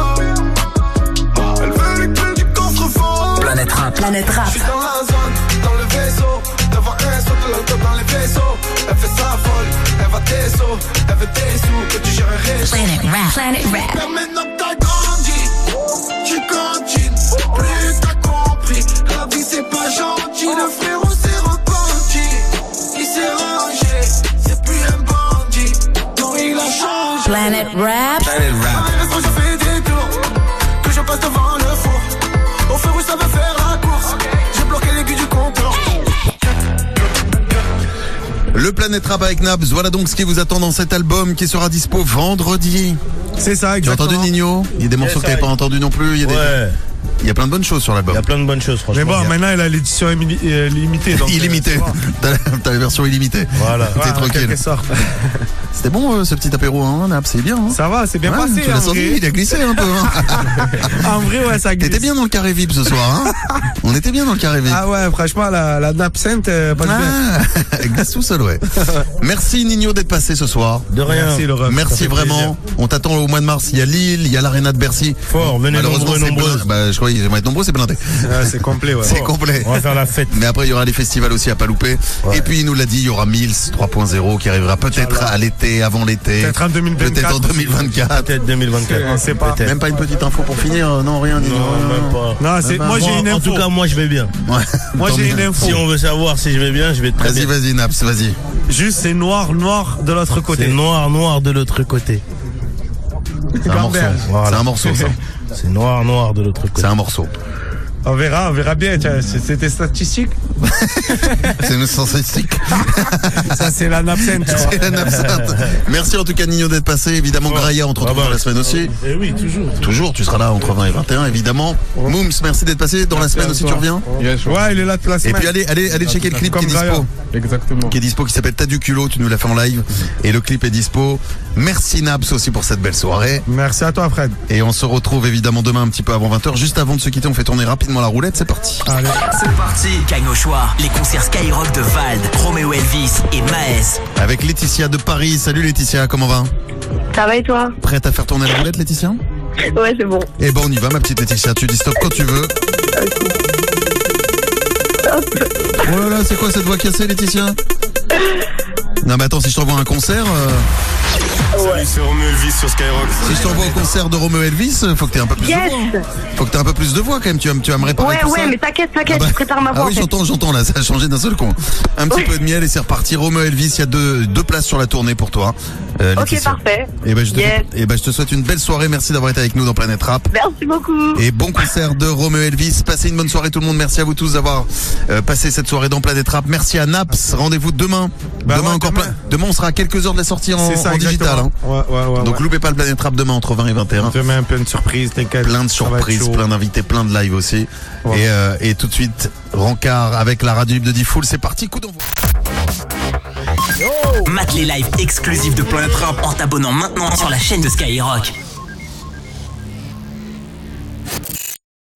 elle veut les clés du coffre-fort. Planet Rap. Planet Rap. J'suis dans la zone, dans le vaisseau. Devant un saut de l'auto dans les vaisseaux. Elle fait sa folle, elle va tes sauts. Elle veut tes sous, que tu gères un réseau. Planet Rap. Planet Rap. Mais maintenant que t'as grandi, tu continues. Plus t'as compris, la vie c'est pas gentil. Le frérot s'est repenti, il s'est rangé. C'est plus un bandit, non il a changé. Planet Rap. Planet Rap. Quand je fais des tours, que je passe devant le four. Au feu rouge ça veut faire la course. J'ai bloqué l'aiguille du compteur. Le Planet Rap avec Nabs, voilà donc ce qui vous attend dans cet album qui sera dispo vendredi. C'est ça, Tu as exactement. entendu Nino? Il y a des morceaux Yes, que t'avais I- pas entendus non plus. Il y a des... Ouais. Il y a plein de bonnes choses sur l'album. Il y a plein de bonnes choses, franchement. Mais bon, Il y a- maintenant il a l'édition émi- euh, limitée. Donc, Illimité. euh, T'as la, t'as la version illimitée. Voilà. T'es ouais, en tranquille. quelque sorte. C'était bon euh, ce petit apéro, hein, Nabs, c'est bien. Hein. Ça va, c'est bien Ouais, passé. Tu l'as en senti, vrai. il a glissé un peu. Hein. En vrai, ouais, ça glisse. T'étais bien dans le carré V I P ce soir. Hein. On était bien dans le carré V I P. Ah ouais, franchement, la, la nappe sainte, euh, passe bien. Ah, elle glisse tout seul, ouais. Merci Nino d'être passé ce soir. De rien. Merci, le ref. Merci Ça fait vraiment. plaisir. On t'attend au mois de mars. Il y a Lille, il y a l'Arena de Bercy. Fort, venez Malheureusement, nombreux, c'est nombreuses. blindé. Bah, je crois qu'ils aimeraient être nombreux, c'est blindé. Ouais, c'est complet, ouais. C'est complet. On va faire la fête. Mais après, il y aura les festivals aussi à pas louper. Ouais. Et puis, il nous l'a dit, il y aura Mills trois point zéro qui arrivera peut-être à l'été, avant l'été. Peut-être en deux mille vingt-quatre. Peut-être en deux mille vingt-quatre. Peut-être deux mille vingt-quatre. On sait pas. Peut-être. Même pas une petite info pour finir? Non, rien, Nino. Non, même pas. Non, c'est, Ah bah, moi j'ai une En info. tout cas, moi, je vais bien. Ouais. Moi Tant j'ai mieux. une info. Si on veut savoir si je vais bien, je vais très Vas-y, bien. vas-y, Naps, vas-y. Juste, c'est noir, noir de l'autre C'est côté. noir, noir de l'autre côté. C'est un morceau. Gambert. Voilà. C'est un morceau, ça. C'est noir, noir de l'autre côté. C'est un morceau. On verra, on verra bien. Tiens, c'est- C'était statistique. C'est une statistique. Ça, c'est la nappe sainte, tu vois. C'est la nappe sainte. Merci en tout cas, Nino, d'être passé. Évidemment, Graïa, on te retrouve Ah bah, dans la semaine aussi. Eh oui, toujours. Toujours, tu seras là entre vingt et vingt et un, évidemment. Mooms, merci d'être passé. Dans la semaine aussi, tu reviens. Yes, ouais. Ouais, il est là toute la Et semaine. puis allez, allez, allez checker le clip qui est Comme Graïa. dispo. Exactement. Qui est dispo, qui s'appelle T'as du culot, tu nous l'as fait en live. Et le clip est dispo. Merci Naps aussi pour cette belle soirée. Merci à toi, Fred. Et on se retrouve évidemment demain un petit peu avant vingt heures. Juste avant de se quitter, on fait tourner rapidement la roulette. C'est parti. Allez. C'est parti. Gagne au choix. Les concerts Skyrock de Vald, Roméo Elvis et Maes. Avec Laetitia de Paris. Salut Laetitia, comment va? Ça va et toi? Prête à faire tourner la roulette, Laetitia? Ouais, c'est bon. Eh ben on y va, ma petite Laetitia. Tu dis stop quand tu veux. Oh là là, c'est quoi cette voix cassée, Laetitia? Non mais attends, si je t'envoie un concert, euh, Salut, c'est Roméo Elvis sur Skyrock. si je t'envoie au concert de Roméo Elvis, faut que t'aies un peu plus Yes. de voix. Faut que t'aies un peu plus de voix quand même. Tu vas, tu vas me réparer Ouais, tout ouais, ça. mais t'inquiète, t'inquiète, Ah bah- je prépare ma voix. Ah en oui, fait. j'entends, j'entends là, ça a changé d'un seul coup. Un petit Ouais. peu de miel et c'est reparti. Roméo Elvis, il y a deux, deux places sur la tournée pour toi. Euh, Ok, Laetitia. parfait. Et ben je te, Yes. et ben je te souhaite une belle soirée. Merci d'avoir été avec nous dans Planète Rap. Merci beaucoup. Et bon concert de Roméo Elvis. Passez une bonne soirée tout le monde. Merci à vous tous d'avoir euh, passé cette soirée dans Planète Rap. Merci à Naps. Rendez-vous demain. Bah demain ouais, encore demain. plein. Demain on sera à quelques heures de la sortie en, C'est ça, en digital. exactement. Hein. Ouais, ouais, ouais. Donc ouais. loupez pas le Planète Rap demain entre vingt et vingt et un. Demain, plein de surprises, t'inquiète. Plein de Ça va être surprises, chaud. plein d'invités, plein de live aussi. Ouais. Et, euh, et tout de suite, Rancard avec la radio libre de D-Full. C'est parti, coup d'envoi. Mate les lives exclusifs de Planet Rap en t'abonnant maintenant sur la chaîne de Skyrock.